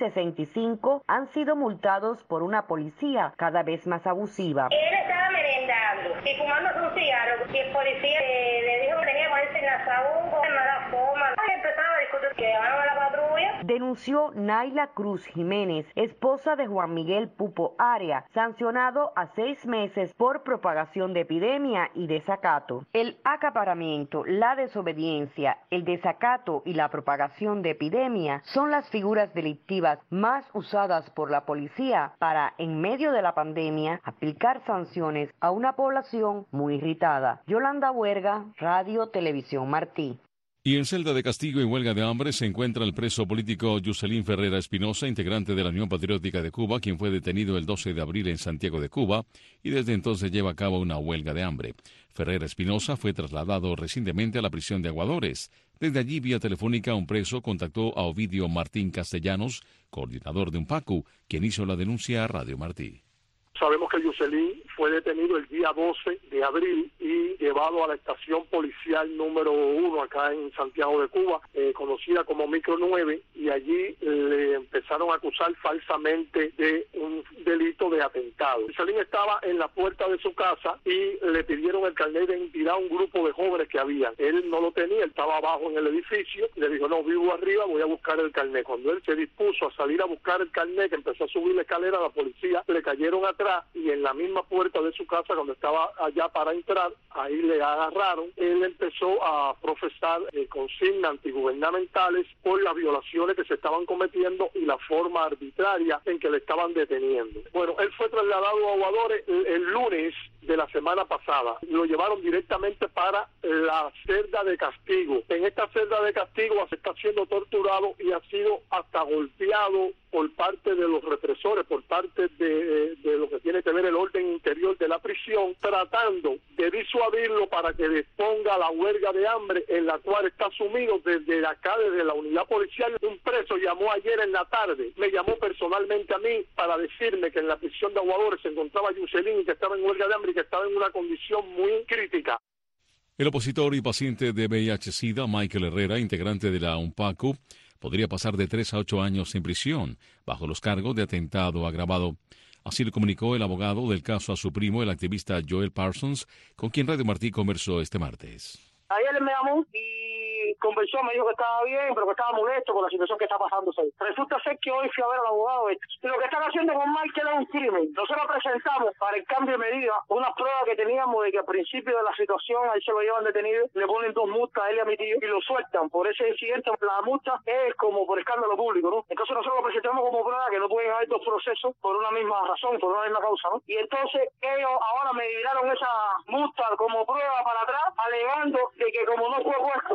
65 han sido multados por una policía cada vez más abusiva. Él estaba merendando y fumándose un cigarro y el policía le dijo que tenía que ponerse en la saúco, no la fuma. Y empezaron a discutir que llevaron a la patrulla. Denunció Naila Cruz Jiménez, esposa de Juan Miguel Pupo Aria, sancionado a 6 meses por propagación de epidemia y desacato. El acaparamiento, la desobediencia, el desacato y la propagación de epidemia son las figuras delictivas más usadas por la policía para, en medio de la pandemia, aplicar sanciones a una población muy irritada. Yolanda Huerga, Radio Televisión Martí. Y en celda de castigo y huelga de hambre se encuentra el preso político Yuselín Ferreira Espinosa, integrante de la Unión Patriótica de Cuba, quien fue detenido el 12 de abril en Santiago de Cuba y desde entonces lleva a cabo una huelga de hambre. Ferreira Espinosa fue trasladado recientemente a la prisión de Aguadores. Desde allí, vía telefónica, un preso contactó a Ovidio Martín Castellanos, coordinador de UNPACU, quien hizo la denuncia a Radio Martí. Sabemos que Yuselín fue detenido el día 12 de abril y llevado a la estación policial número 1 acá en Santiago de Cuba, conocida como Micro 9, y allí le empezaron a acusar falsamente de un delito de atentado. Yuselín estaba en la puerta de su casa y le pidieron el carnet de identidad a un grupo de jóvenes que había. Él no lo tenía, él estaba abajo en el edificio, le dijo, no, vivo arriba, voy a buscar el carnet. Cuando él se dispuso a salir a buscar el carnet, que empezó a subir la escalera, la policía le cayeron atrás y en la misma puerta de su casa, cuando estaba allá para entrar, ahí le agarraron. Él empezó a profesar consignas antigubernamentales por las violaciones que se estaban cometiendo y la forma arbitraria en que le estaban deteniendo. Bueno, él fue trasladado a Aguadores el lunes de la semana pasada. Lo llevaron directamente para la celda de castigo. En esta celda de castigo se está siendo torturado y ha sido hasta golpeado por parte de los represores, por parte de lo que tiene que ver el orden interior de la prisión, tratando de disuadirlo para que disponga la huelga de hambre en la cual está sumido desde acá, desde la unidad policial. Un preso llamó ayer en la tarde, me llamó personalmente a mí para decirme que en la prisión de Aguadores se encontraba Yuselín y que estaba en huelga de hambre y que estaba en una condición muy crítica. El opositor y paciente de VIH-Sida, Michael Herrera, integrante de la UNPACU, podría pasar de 3 a 8 años en prisión, bajo los cargos de atentado agravado. Así lo comunicó el abogado del caso a su primo, el activista Joel Parsons, con quien Radio Martí conversó este martes. Ayer me llamó y conversó, me dijo que estaba bien, pero que estaba molesto con la situación que está pasándose. Resulta ser que hoy fui a ver al abogado. Lo que están haciendo con Michael es un crimen. Nosotros presentamos para el cambio de medida una prueba que teníamos de que al principio de la situación ahí se lo llevan detenido, le ponen 2 multas a él y a mi tío y lo sueltan. Por ese incidente la multa es como por escándalo público, ¿no? Entonces nosotros lo presentamos como prueba que no pueden haber 2 procesos por una misma razón, por una misma causa, ¿no? Y entonces ellos ahora me dieron esa multa como prueba para atrás, alegando de que como no fue puesto en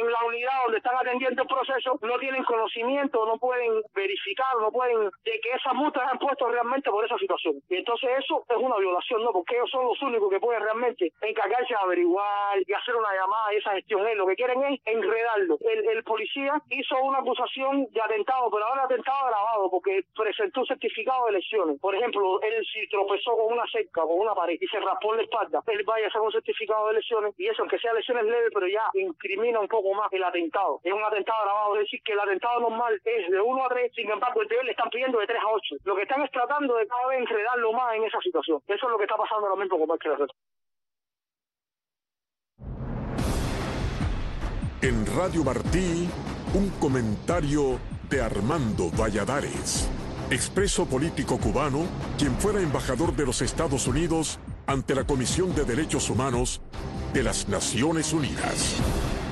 la unidad donde están atendiendo el proceso no tienen conocimiento, no pueden verificar, no pueden de que esas multas han puesto realmente por esa situación. Y entonces eso es una violación, ¿no? Porque ellos son los únicos que pueden realmente encargarse de averiguar y hacer una llamada y esa gestión. Lo que quieren es enredarlo. El policía hizo una acusación de atentado, pero ahora atentado agravado porque presentó un certificado de lesiones. Por ejemplo, él si tropezó con una cerca, con una pared y se raspó en la espalda, él vaya a hacer un certificado de lesiones y eso, aunque sea lesiones leves, pero ya incrimina un poco más el atentado. Es un atentado agravado, es decir, que el atentado normal es de 1 a 3, sin embargo, el de él le están pidiendo de 3 a 8. Lo que están es tratando de cada vez enredarlo más en esa situación. Eso es lo que está pasando ahora mismo con Michael Herrera. En Radio Martí, un comentario de Armando Valladares, expreso político cubano, quien fuera embajador de los Estados Unidos ante la Comisión de Derechos Humanos de las Naciones Unidas.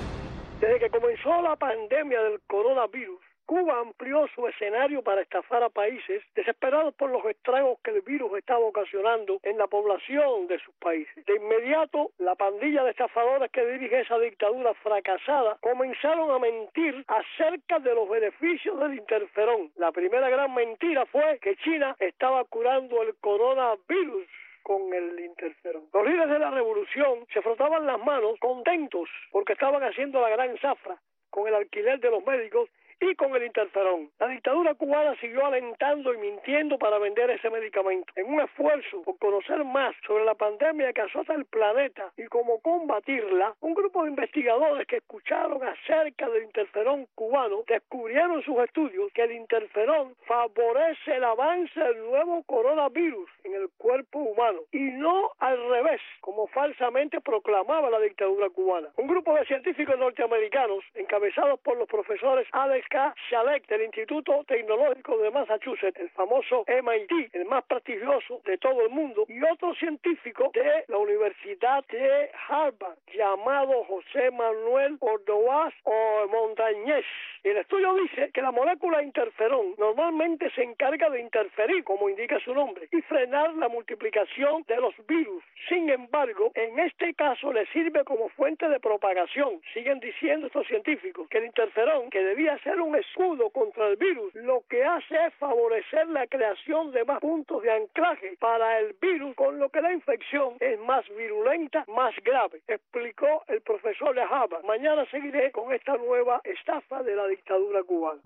Desde que comenzó la pandemia del coronavirus, Cuba amplió su escenario para estafar a países desesperados por los estragos que el virus estaba ocasionando en la población de sus países. De inmediato, la pandilla de estafadores que dirige esa dictadura fracasada comenzaron a mentir acerca de los beneficios del interferón. La primera gran mentira fue que China estaba curando el coronavirus con el interferón. Los líderes de la revolución se frotaban las manos contentos porque estaban haciendo la gran zafra con el alquiler de los médicos y con el interferón. La dictadura cubana siguió alentando y mintiendo para vender ese medicamento. En un esfuerzo por conocer más sobre la pandemia que azota el planeta y cómo combatirla, un grupo de investigadores que escucharon acerca del interferón cubano descubrieron en sus estudios que el interferón favorece el avance del nuevo coronavirus en el cuerpo humano y no al revés, como falsamente proclamaba la dictadura cubana. Un grupo de científicos norteamericanos, encabezados por los profesores Alex K. Shalek del Instituto Tecnológico de Massachusetts, el famoso MIT, el más prestigioso de todo el mundo, y otro científico de la Universidad de Harvard, llamado José Manuel Ordóñez o Montañez. El estudio dice que la molécula interferón normalmente se encarga de interferir, como indica su nombre, y frenar la multiplicación de los virus. Sin embargo, en este caso le sirve como fuente de propagación. Siguen diciendo estos científicos que el interferón, que debía ser un escudo contra el virus, lo que hace es favorecer la creación de más puntos de anclaje para el virus, con lo que la infección es más virulenta, más grave, explicó el profesor de Harvard. Mañana seguiré con esta nueva estafa de la dictadura cubana.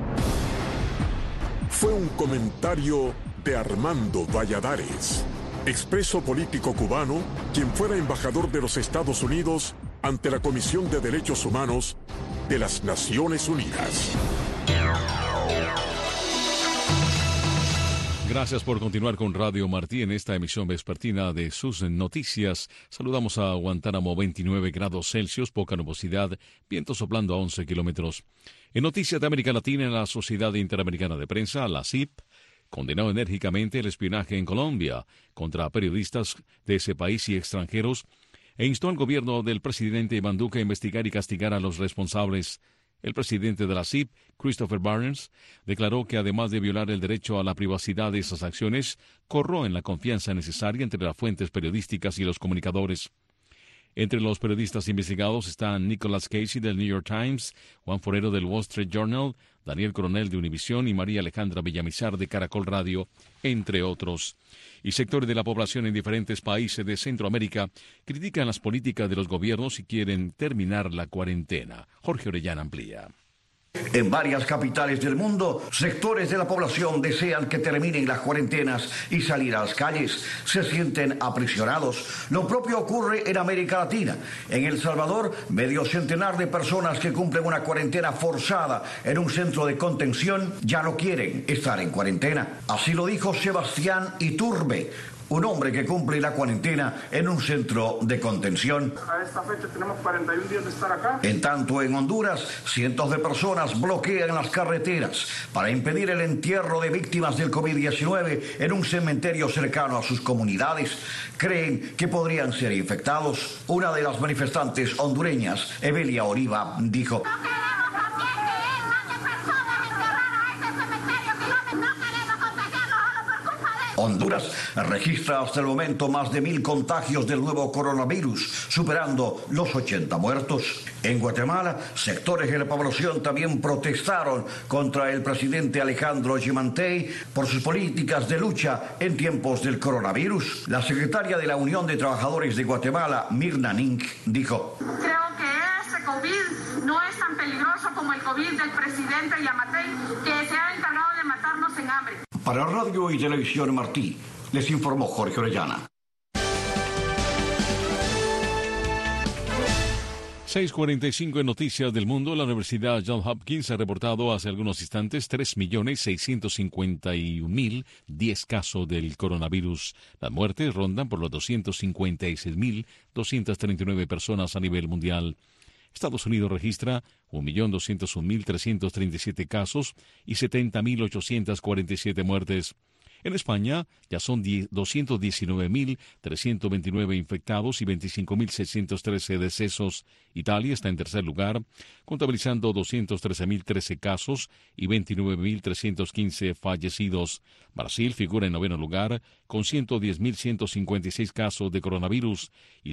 Fue un comentario de Armando Valladares, expreso político cubano, quien fuera embajador de los Estados Unidos ante la Comisión de Derechos Humanos de las Naciones Unidas. Gracias por continuar con Radio Martí en esta emisión vespertina de sus noticias. Saludamos a Guantánamo, 29 grados Celsius, poca nubosidad, viento soplando a 11 kilómetros. En noticias de América Latina, la Sociedad Interamericana de Prensa, la CIP, condenó enérgicamente el espionaje en Colombia contra periodistas de ese país y extranjeros e instó al gobierno del presidente Iván Duque a investigar y castigar a los responsables. El presidente de la CIP, Christopher Barnes, declaró que además de violar el derecho a la privacidad de esas acciones, corroen la confianza necesaria entre las fuentes periodísticas y los comunicadores. Entre los periodistas investigados están Nicholas Casey del New York Times, Juan Forero del Wall Street Journal, Daniel Coronel de Univisión y María Alejandra Villamizar de Caracol Radio, entre otros. Y sectores de la población en diferentes países de Centroamérica critican las políticas de los gobiernos y quieren terminar la cuarentena. Jorge Orellana amplía. En varias capitales del mundo, sectores de la población desean que terminen las cuarentenas y salir a las calles. Se sienten aprisionados. Lo propio ocurre en América Latina. En El Salvador, medio centenar de personas que cumplen una cuarentena forzada en un centro de contención ya no quieren estar en cuarentena. Así lo dijo Sebastián Iturbe, un hombre que cumple la cuarentena en un centro de contención. A esta fecha tenemos 41 días de estar acá. En tanto, en Honduras, cientos de personas bloquean las carreteras para impedir el entierro de víctimas del COVID-19 en un cementerio cercano a sus comunidades. Creen que podrían ser infectados. Una de las manifestantes hondureñas, Evelia Oriva, dijo: Honduras registra hasta el momento más de 1.000 contagios del nuevo coronavirus, superando los 80 muertos. En Guatemala, sectores de la población también protestaron contra el presidente Alejandro Giammattei por sus políticas de lucha en tiempos del coronavirus. La secretaria de la Unión de Trabajadores de Guatemala, Mirna Nink, dijo: creo que ese COVID no es tan peligroso como el COVID del presidente Giammattei, que se ha encargado de matarnos en hambre. Para Radio y Televisión Martí, les informó Jorge Orellana. 6:45 en Noticias del Mundo. La Universidad Johns Hopkins ha reportado hace algunos instantes 3.651.010 casos del coronavirus. Las muertes rondan por los 256.239 personas a nivel mundial. Estados Unidos registra 1.201.337 casos y 70.847 muertes. En España ya son 219.329 infectados y 25.613 decesos. Italia está en tercer lugar, contabilizando 213.013 casos y 29.315 fallecidos. Brasil figura en noveno lugar, con 110.156 casos de coronavirus y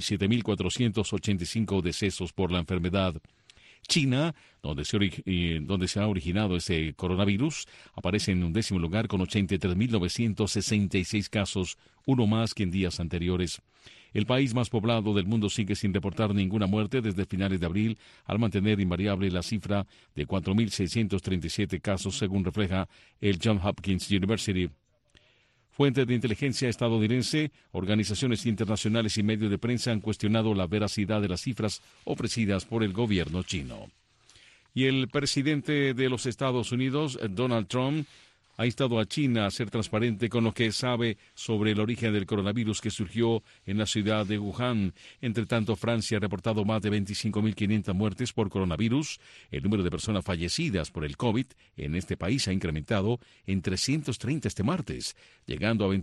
7.485 decesos por la enfermedad. China, donde se ha originado ese coronavirus, aparece en 11º lugar con 83.966 casos, uno más que en días anteriores. El país más poblado del mundo sigue sin reportar ninguna muerte desde finales de abril, al mantener invariable la cifra de 4.637 casos, según refleja el Johns Hopkins University. Fuentes de inteligencia estadounidense, organizaciones internacionales y medios de prensa han cuestionado la veracidad de las cifras ofrecidas por el gobierno chino. Y el presidente de los Estados Unidos, Donald Trump, ha instado a China a ser transparente con lo que sabe sobre el origen del coronavirus que surgió en la ciudad de Wuhan. Entre tanto, Francia ha reportado más de 25.500 muertes por coronavirus. El número de personas fallecidas por el COVID en este país ha incrementado en 330 este martes, llegando a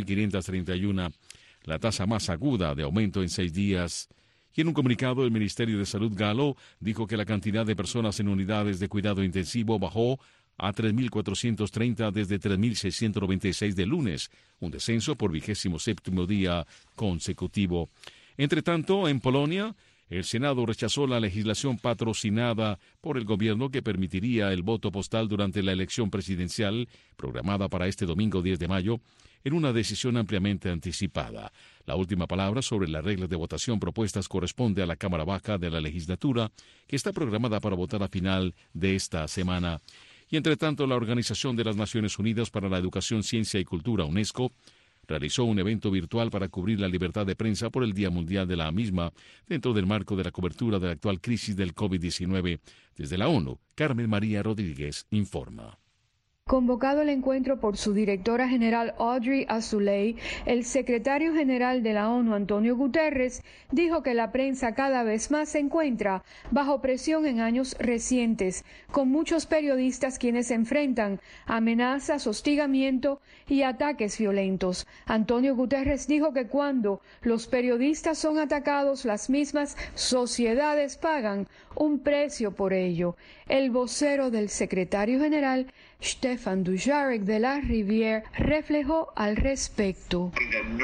25.531, la tasa más aguda de aumento en 6 días. Y en un comunicado, el Ministerio de Salud galo dijo que la cantidad de personas en unidades de cuidado intensivo bajó a 3.430 desde 3.696 de lunes, un descenso por 27º día consecutivo. Entre tanto, en Polonia, el Senado rechazó la legislación patrocinada por el gobierno que permitiría el voto postal durante la elección presidencial programada para este domingo 10 de mayo, en una decisión ampliamente anticipada. La última palabra sobre las reglas de votación propuestas corresponde a la Cámara Baja de la legislatura, que está programada para votar a final de esta semana. Y entre tanto, la Organización de las Naciones Unidas para la Educación, Ciencia y Cultura, UNESCO, realizó un evento virtual para cubrir la libertad de prensa por el Día Mundial de la misma, dentro del marco de la cobertura de la actual crisis del COVID-19. Desde la ONU, Carmen María Rodríguez informa. Convocado el encuentro por su directora general Audrey Azoulay, el secretario general de la ONU, Antonio Guterres, dijo que la prensa cada vez más se encuentra bajo presión en años recientes, con muchos periodistas quienes enfrentan amenazas, hostigamiento y ataques violentos. Antonio Guterres dijo que cuando los periodistas son atacados, las mismas sociedades pagan un precio por ello. El vocero del secretario general, Stefan Dujarric de la Rivière, reflejó al respecto.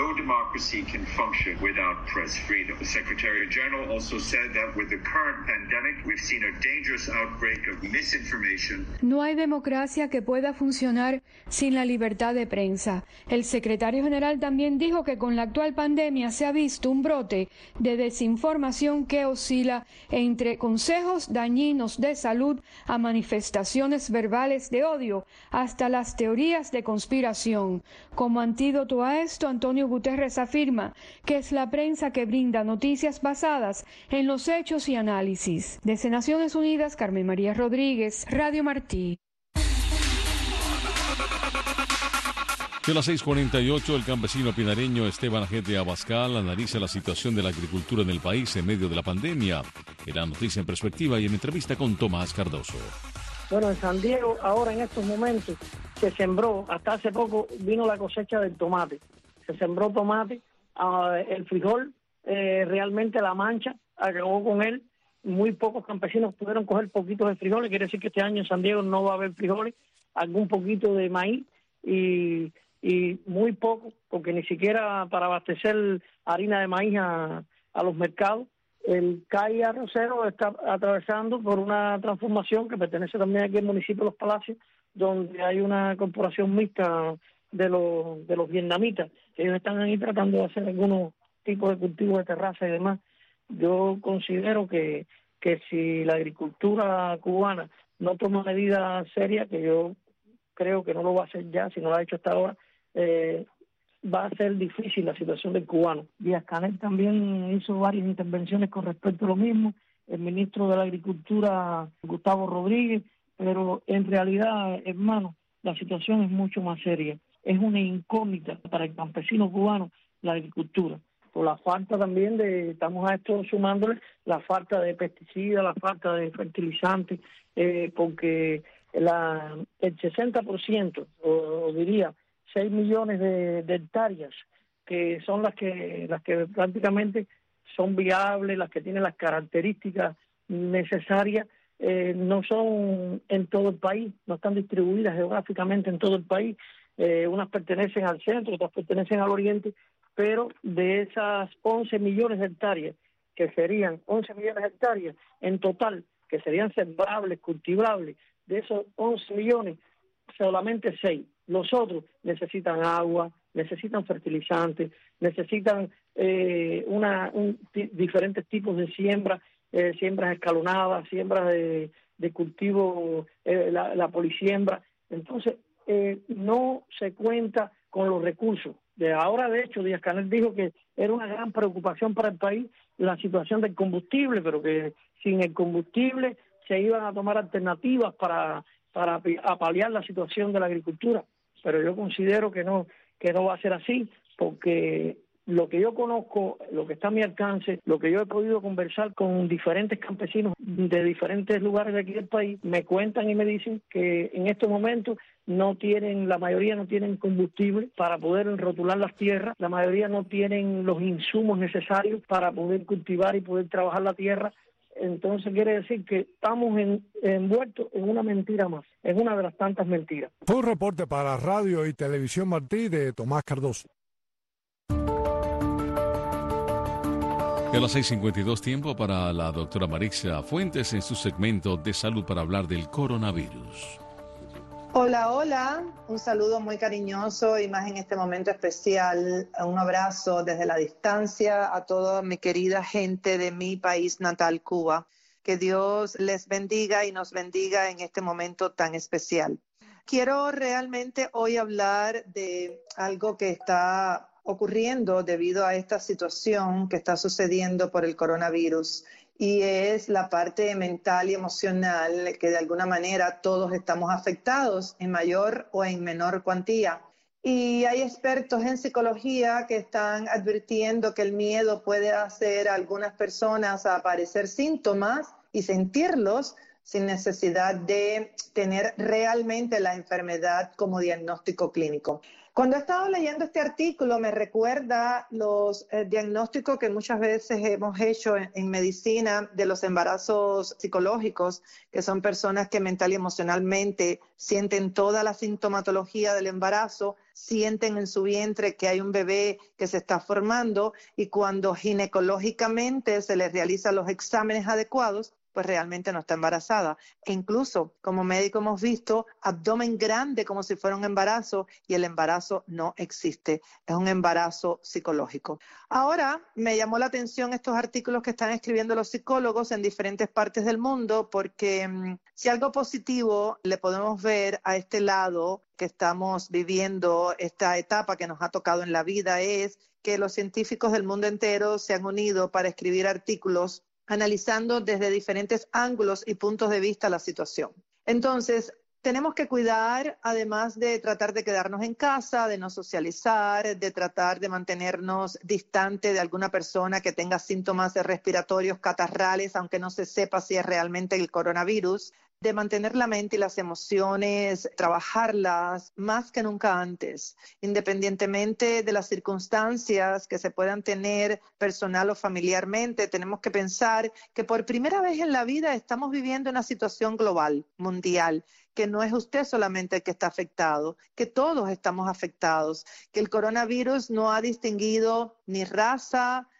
No hay democracia que pueda funcionar sin la libertad de prensa. El secretario general también dijo que con la actual pandemia se ha visto un brote de desinformación que oscila entre consejos dañinos de salud a manifestaciones verbales de odio hasta las teorías de conspiración. Como antídoto a esto, Antonio Guterres afirma que es la prensa que brinda noticias basadas en los hechos y análisis. Desde Naciones Unidas, Carmen María Rodríguez, Radio Martí. De las 6:48, el campesino pinareño Esteban Ajete Abascal analiza la situación de la agricultura en el país en medio de la pandemia. En la noticia en perspectiva y en entrevista con Tomás Cardoso. Bueno, en San Diego, ahora en estos momentos, se sembró, hasta hace poco vino la cosecha del tomate. Se sembró tomate, el frijol, realmente la mancha acabó con él. Muy pocos campesinos pudieron coger poquitos de frijoles, quiere decir que este año en San Diego no va a haber frijoles, algún poquito de maíz y muy poco, porque ni siquiera para abastecer harina de maíz a los mercados El CAI Arrocero está atravesando por una transformación que pertenece también aquí al municipio de Los Palacios, donde hay una corporación mixta de los vietnamitas. Ellos están ahí tratando de hacer algunos tipos de cultivos de terraza y demás. Yo considero que si la agricultura cubana no toma medidas serias, que yo creo que no lo va a hacer ya, si no lo ha hecho hasta ahora, va a ser difícil la situación del cubano. Díaz-Canel también hizo varias intervenciones con respecto a lo mismo, el ministro de la Agricultura, Gustavo Rodríguez, pero en realidad, hermano, la situación es mucho más seria. Es una incógnita para el campesino cubano la agricultura, por la falta también estamos a esto sumándole la falta de pesticidas, la falta de fertilizantes, porque el 60%, o diría 6 millones de hectáreas, que son las que prácticamente son viables, las que tienen las características necesarias, no son en todo el país, no están distribuidas geográficamente en todo el país. Unas pertenecen al centro, otras pertenecen al oriente, pero de esas 11 millones de hectáreas, que serían 11 millones de hectáreas en total, que serían sembrables, cultivables, de esos 11 millones, solamente 6. Los otros necesitan agua, necesitan fertilizantes, necesitan diferentes tipos de siembras, siembras escalonadas, siembras de cultivo, la polisiembra. Entonces, no se cuenta con los recursos. Ahora, de hecho, Díaz-Canel dijo que era una gran preocupación para el país la situación del combustible, pero que sin el combustible se iban a tomar alternativas para paliar la situación de la agricultura. Pero yo considero que no va a ser así, porque lo que yo conozco, lo que está a mi alcance, lo que yo he podido conversar con diferentes campesinos de diferentes lugares de aquí del país, me cuentan y me dicen que en estos momentos la mayoría no tienen combustible para poder enrotular las tierras, la mayoría no tienen los insumos necesarios para poder cultivar y poder trabajar la tierra. Entonces quiere decir que estamos envueltos en una mentira más, en una de las tantas mentiras. Fue un reporte para Radio y Televisión Martí de Tomás Cardoso. A las 6:52, tiempo para la doctora Marixa Fuentes en su segmento de salud para hablar del coronavirus. Hola, hola, un saludo muy cariñoso y más en este momento especial, un abrazo desde la distancia a toda mi querida gente de mi país natal, Cuba. Que Dios les bendiga y nos bendiga en este momento tan especial. Quiero realmente hoy hablar de algo que está ocurriendo debido a esta situación que está sucediendo por el coronavirus. Y es la parte mental y emocional que de alguna manera todos estamos afectados en mayor o en menor cuantía. Y hay expertos en psicología que están advirtiendo que el miedo puede hacer a algunas personas a aparecer síntomas y sentirlos sin necesidad de tener realmente la enfermedad como diagnóstico clínico. Cuando he estado leyendo este artículo me recuerda los diagnósticos que muchas veces hemos hecho en medicina de los embarazos psicológicos, que son personas que mental y emocionalmente sienten toda la sintomatología del embarazo, sienten en su vientre que hay un bebé que se está formando y cuando ginecológicamente se les realizan los exámenes adecuados, pues realmente no está embarazada. E incluso como médico hemos visto abdomen grande como si fuera un embarazo y el embarazo no existe. Es un embarazo psicológico. Ahora me llamó la atención estos artículos que están escribiendo los psicólogos en diferentes partes del mundo porque si algo positivo le podemos ver a este lado que estamos viviendo, esta etapa que nos ha tocado en la vida, es que los científicos del mundo entero se han unido para escribir artículos analizando desde diferentes ángulos y puntos de vista la situación. Entonces, tenemos que cuidar, además de tratar de quedarnos en casa, de no socializar, de tratar de mantenernos distante de alguna persona que tenga síntomas respiratorios catarrales, aunque no se sepa si es realmente el coronavirus, de mantener la mente y las emociones, trabajarlas más que nunca antes, independientemente de las circunstancias que se puedan tener personal o familiarmente. Tenemos que pensar que por primera vez en la vida estamos viviendo una situación global, mundial, que no es usted solamente el que está afectado, que todos estamos afectados, que el coronavirus no ha distinguido ni raza,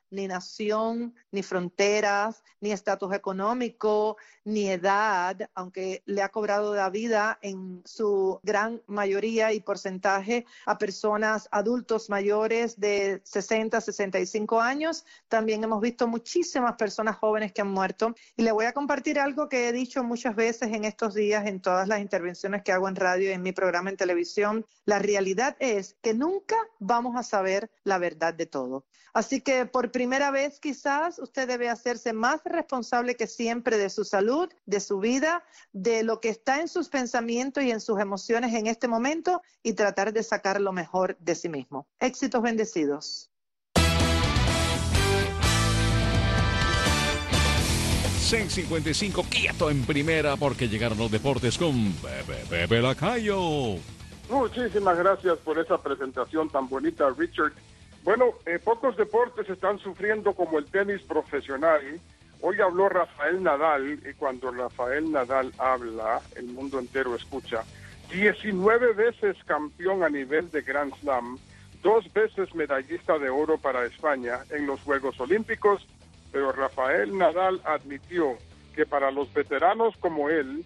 ni nación, ni fronteras, ni estatus económico, ni edad, aunque le ha cobrado la vida en su gran mayoría y porcentaje a personas adultos mayores de 60, 65 años. También hemos visto muchísimas personas jóvenes que han muerto. Y le voy a compartir algo que he dicho muchas veces en estos días en todas las intervenciones que hago en radio y en mi programa en televisión. La realidad es que nunca vamos a saber la verdad de todo. Así que por primera vez quizás usted debe hacerse más responsable que siempre de su salud, de su vida, de lo que está en sus pensamientos y en sus emociones en este momento y tratar de sacar lo mejor de sí mismo. Éxitos bendecidos. 6:55, quieto en primera porque llegaron los deportes con Pepe Lacayo. Muchísimas gracias por esa presentación tan bonita, Richard. Bueno, pocos deportes están sufriendo como el tenis profesional. Hoy habló Rafael Nadal y cuando Rafael Nadal habla, el mundo entero escucha. 19 veces campeón a nivel de Grand Slam, 2 veces medallista de oro para España en los Juegos Olímpicos, pero Rafael Nadal admitió que para los veteranos como él,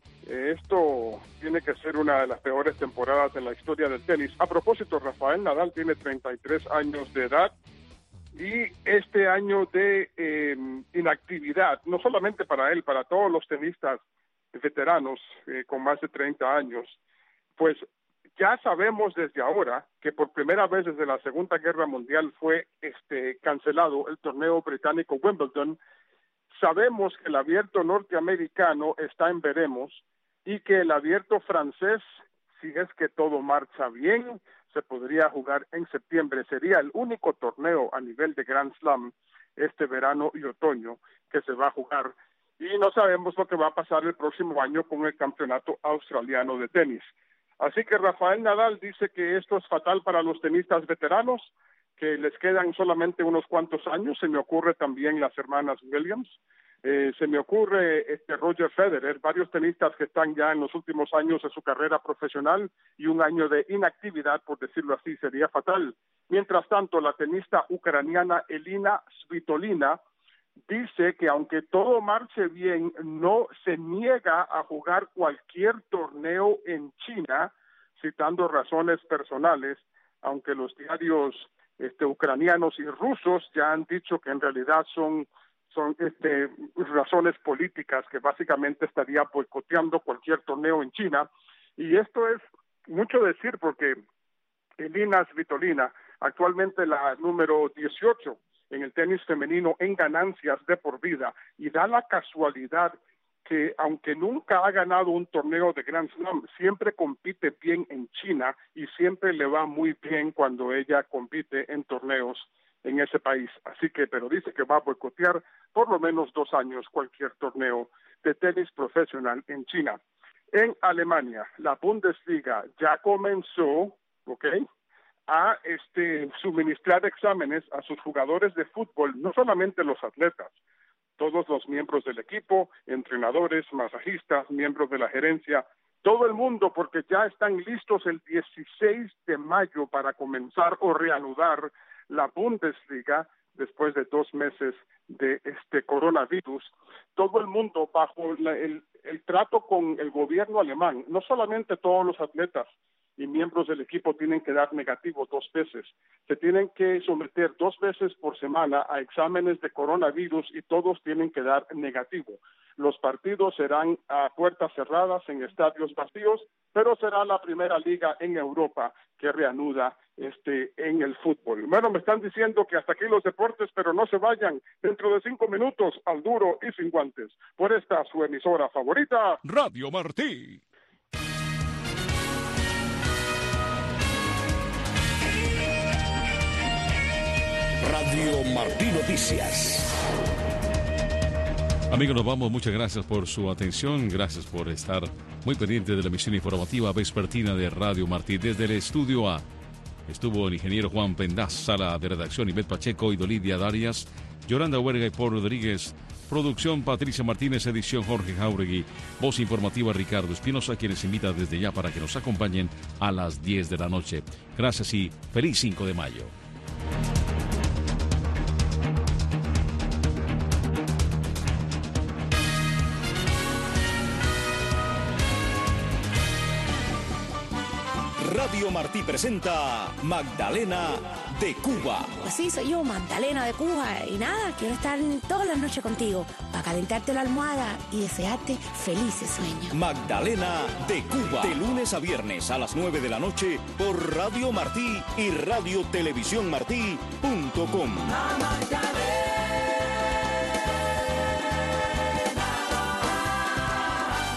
esto tiene que ser una de las peores temporadas en la historia del tenis. A propósito, Rafael Nadal tiene 33 años de edad y este año de inactividad, no solamente para él, para todos los tenistas veteranos con más de 30 años, pues ya sabemos desde ahora que por primera vez desde la Segunda Guerra Mundial fue cancelado el torneo británico Wimbledon. Sabemos que el abierto norteamericano está en veremos y que el abierto francés, si es que todo marcha bien, se podría jugar en septiembre. Sería el único torneo a nivel de Grand Slam este verano y otoño que se va a jugar. Y no sabemos lo que va a pasar el próximo año con el campeonato australiano de tenis. Así que Rafael Nadal dice que esto es fatal para los tenistas veteranos, que les quedan solamente unos cuantos años. Se me ocurre también las hermanas Williams, se me ocurre Roger Federer, varios tenistas que están ya en los últimos años de su carrera profesional y un año de inactividad, por decirlo así, sería fatal. Mientras tanto, la tenista ucraniana Elina Svitolina dice que aunque todo marche bien, no se niega a jugar cualquier torneo en China, citando razones personales, aunque los diarios ucranianos y rusos ya han dicho que en realidad son razones políticas, que básicamente estaría boicoteando cualquier torneo en China. Y esto es mucho decir porque Elina Svitolina, actualmente la número 18 en el tenis femenino en ganancias de por vida, y da la casualidad que aunque nunca ha ganado un torneo de Grand Slam, siempre compite bien en China y siempre le va muy bien cuando ella compite en torneos en ese país. Así que, pero dice que va a boicotear por lo menos 2 años cualquier torneo de tenis profesional en China. En Alemania, la Bundesliga ya comenzó, a suministrar exámenes a sus jugadores de fútbol, no solamente los atletas, todos los miembros del equipo, entrenadores, masajistas, miembros de la gerencia, todo el mundo, porque ya están listos el 16 de mayo para comenzar o reanudar la Bundesliga después de 2 meses de coronavirus. Todo el mundo bajo el trato con el gobierno alemán, no solamente todos los atletas y miembros del equipo tienen que dar negativo 2 veces. Se tienen que someter 2 veces por semana a exámenes de coronavirus y todos tienen que dar negativo. Los partidos serán a puertas cerradas en estadios vacíos, pero será la primera liga en Europa que reanuda en el fútbol. Bueno, me están diciendo que hasta aquí los deportes, pero no se vayan. Dentro de 5 minutos, al duro y sin guantes. Por esta su emisora favorita, Radio Martí. Radio Martí Noticias. Amigos, nos vamos. Muchas gracias por su atención. Gracias por estar muy pendiente de la emisión informativa vespertina de Radio Martí. Desde el estudio A estuvo el ingeniero Juan Pendaz, sala de redacción Ivette Pacheco y Dolidia Darias, Yolanda Huerga y Paul Rodríguez. Producción Patricia Martínez, edición Jorge Jauregui, voz informativa Ricardo Espinosa, quienes invita desde ya para que nos acompañen a las 10 de la noche. Gracias y feliz 5 de mayo. Radio Martí presenta Magdalena de Cuba. Pues sí, soy yo, Magdalena de Cuba. Y nada, quiero estar todas las noches contigo para calentarte la almohada y desearte felices sueños. Magdalena de Cuba. De lunes a viernes a las 9 de la noche por Radio Martí y radiotelevisiónmartí.com. La Magdalena.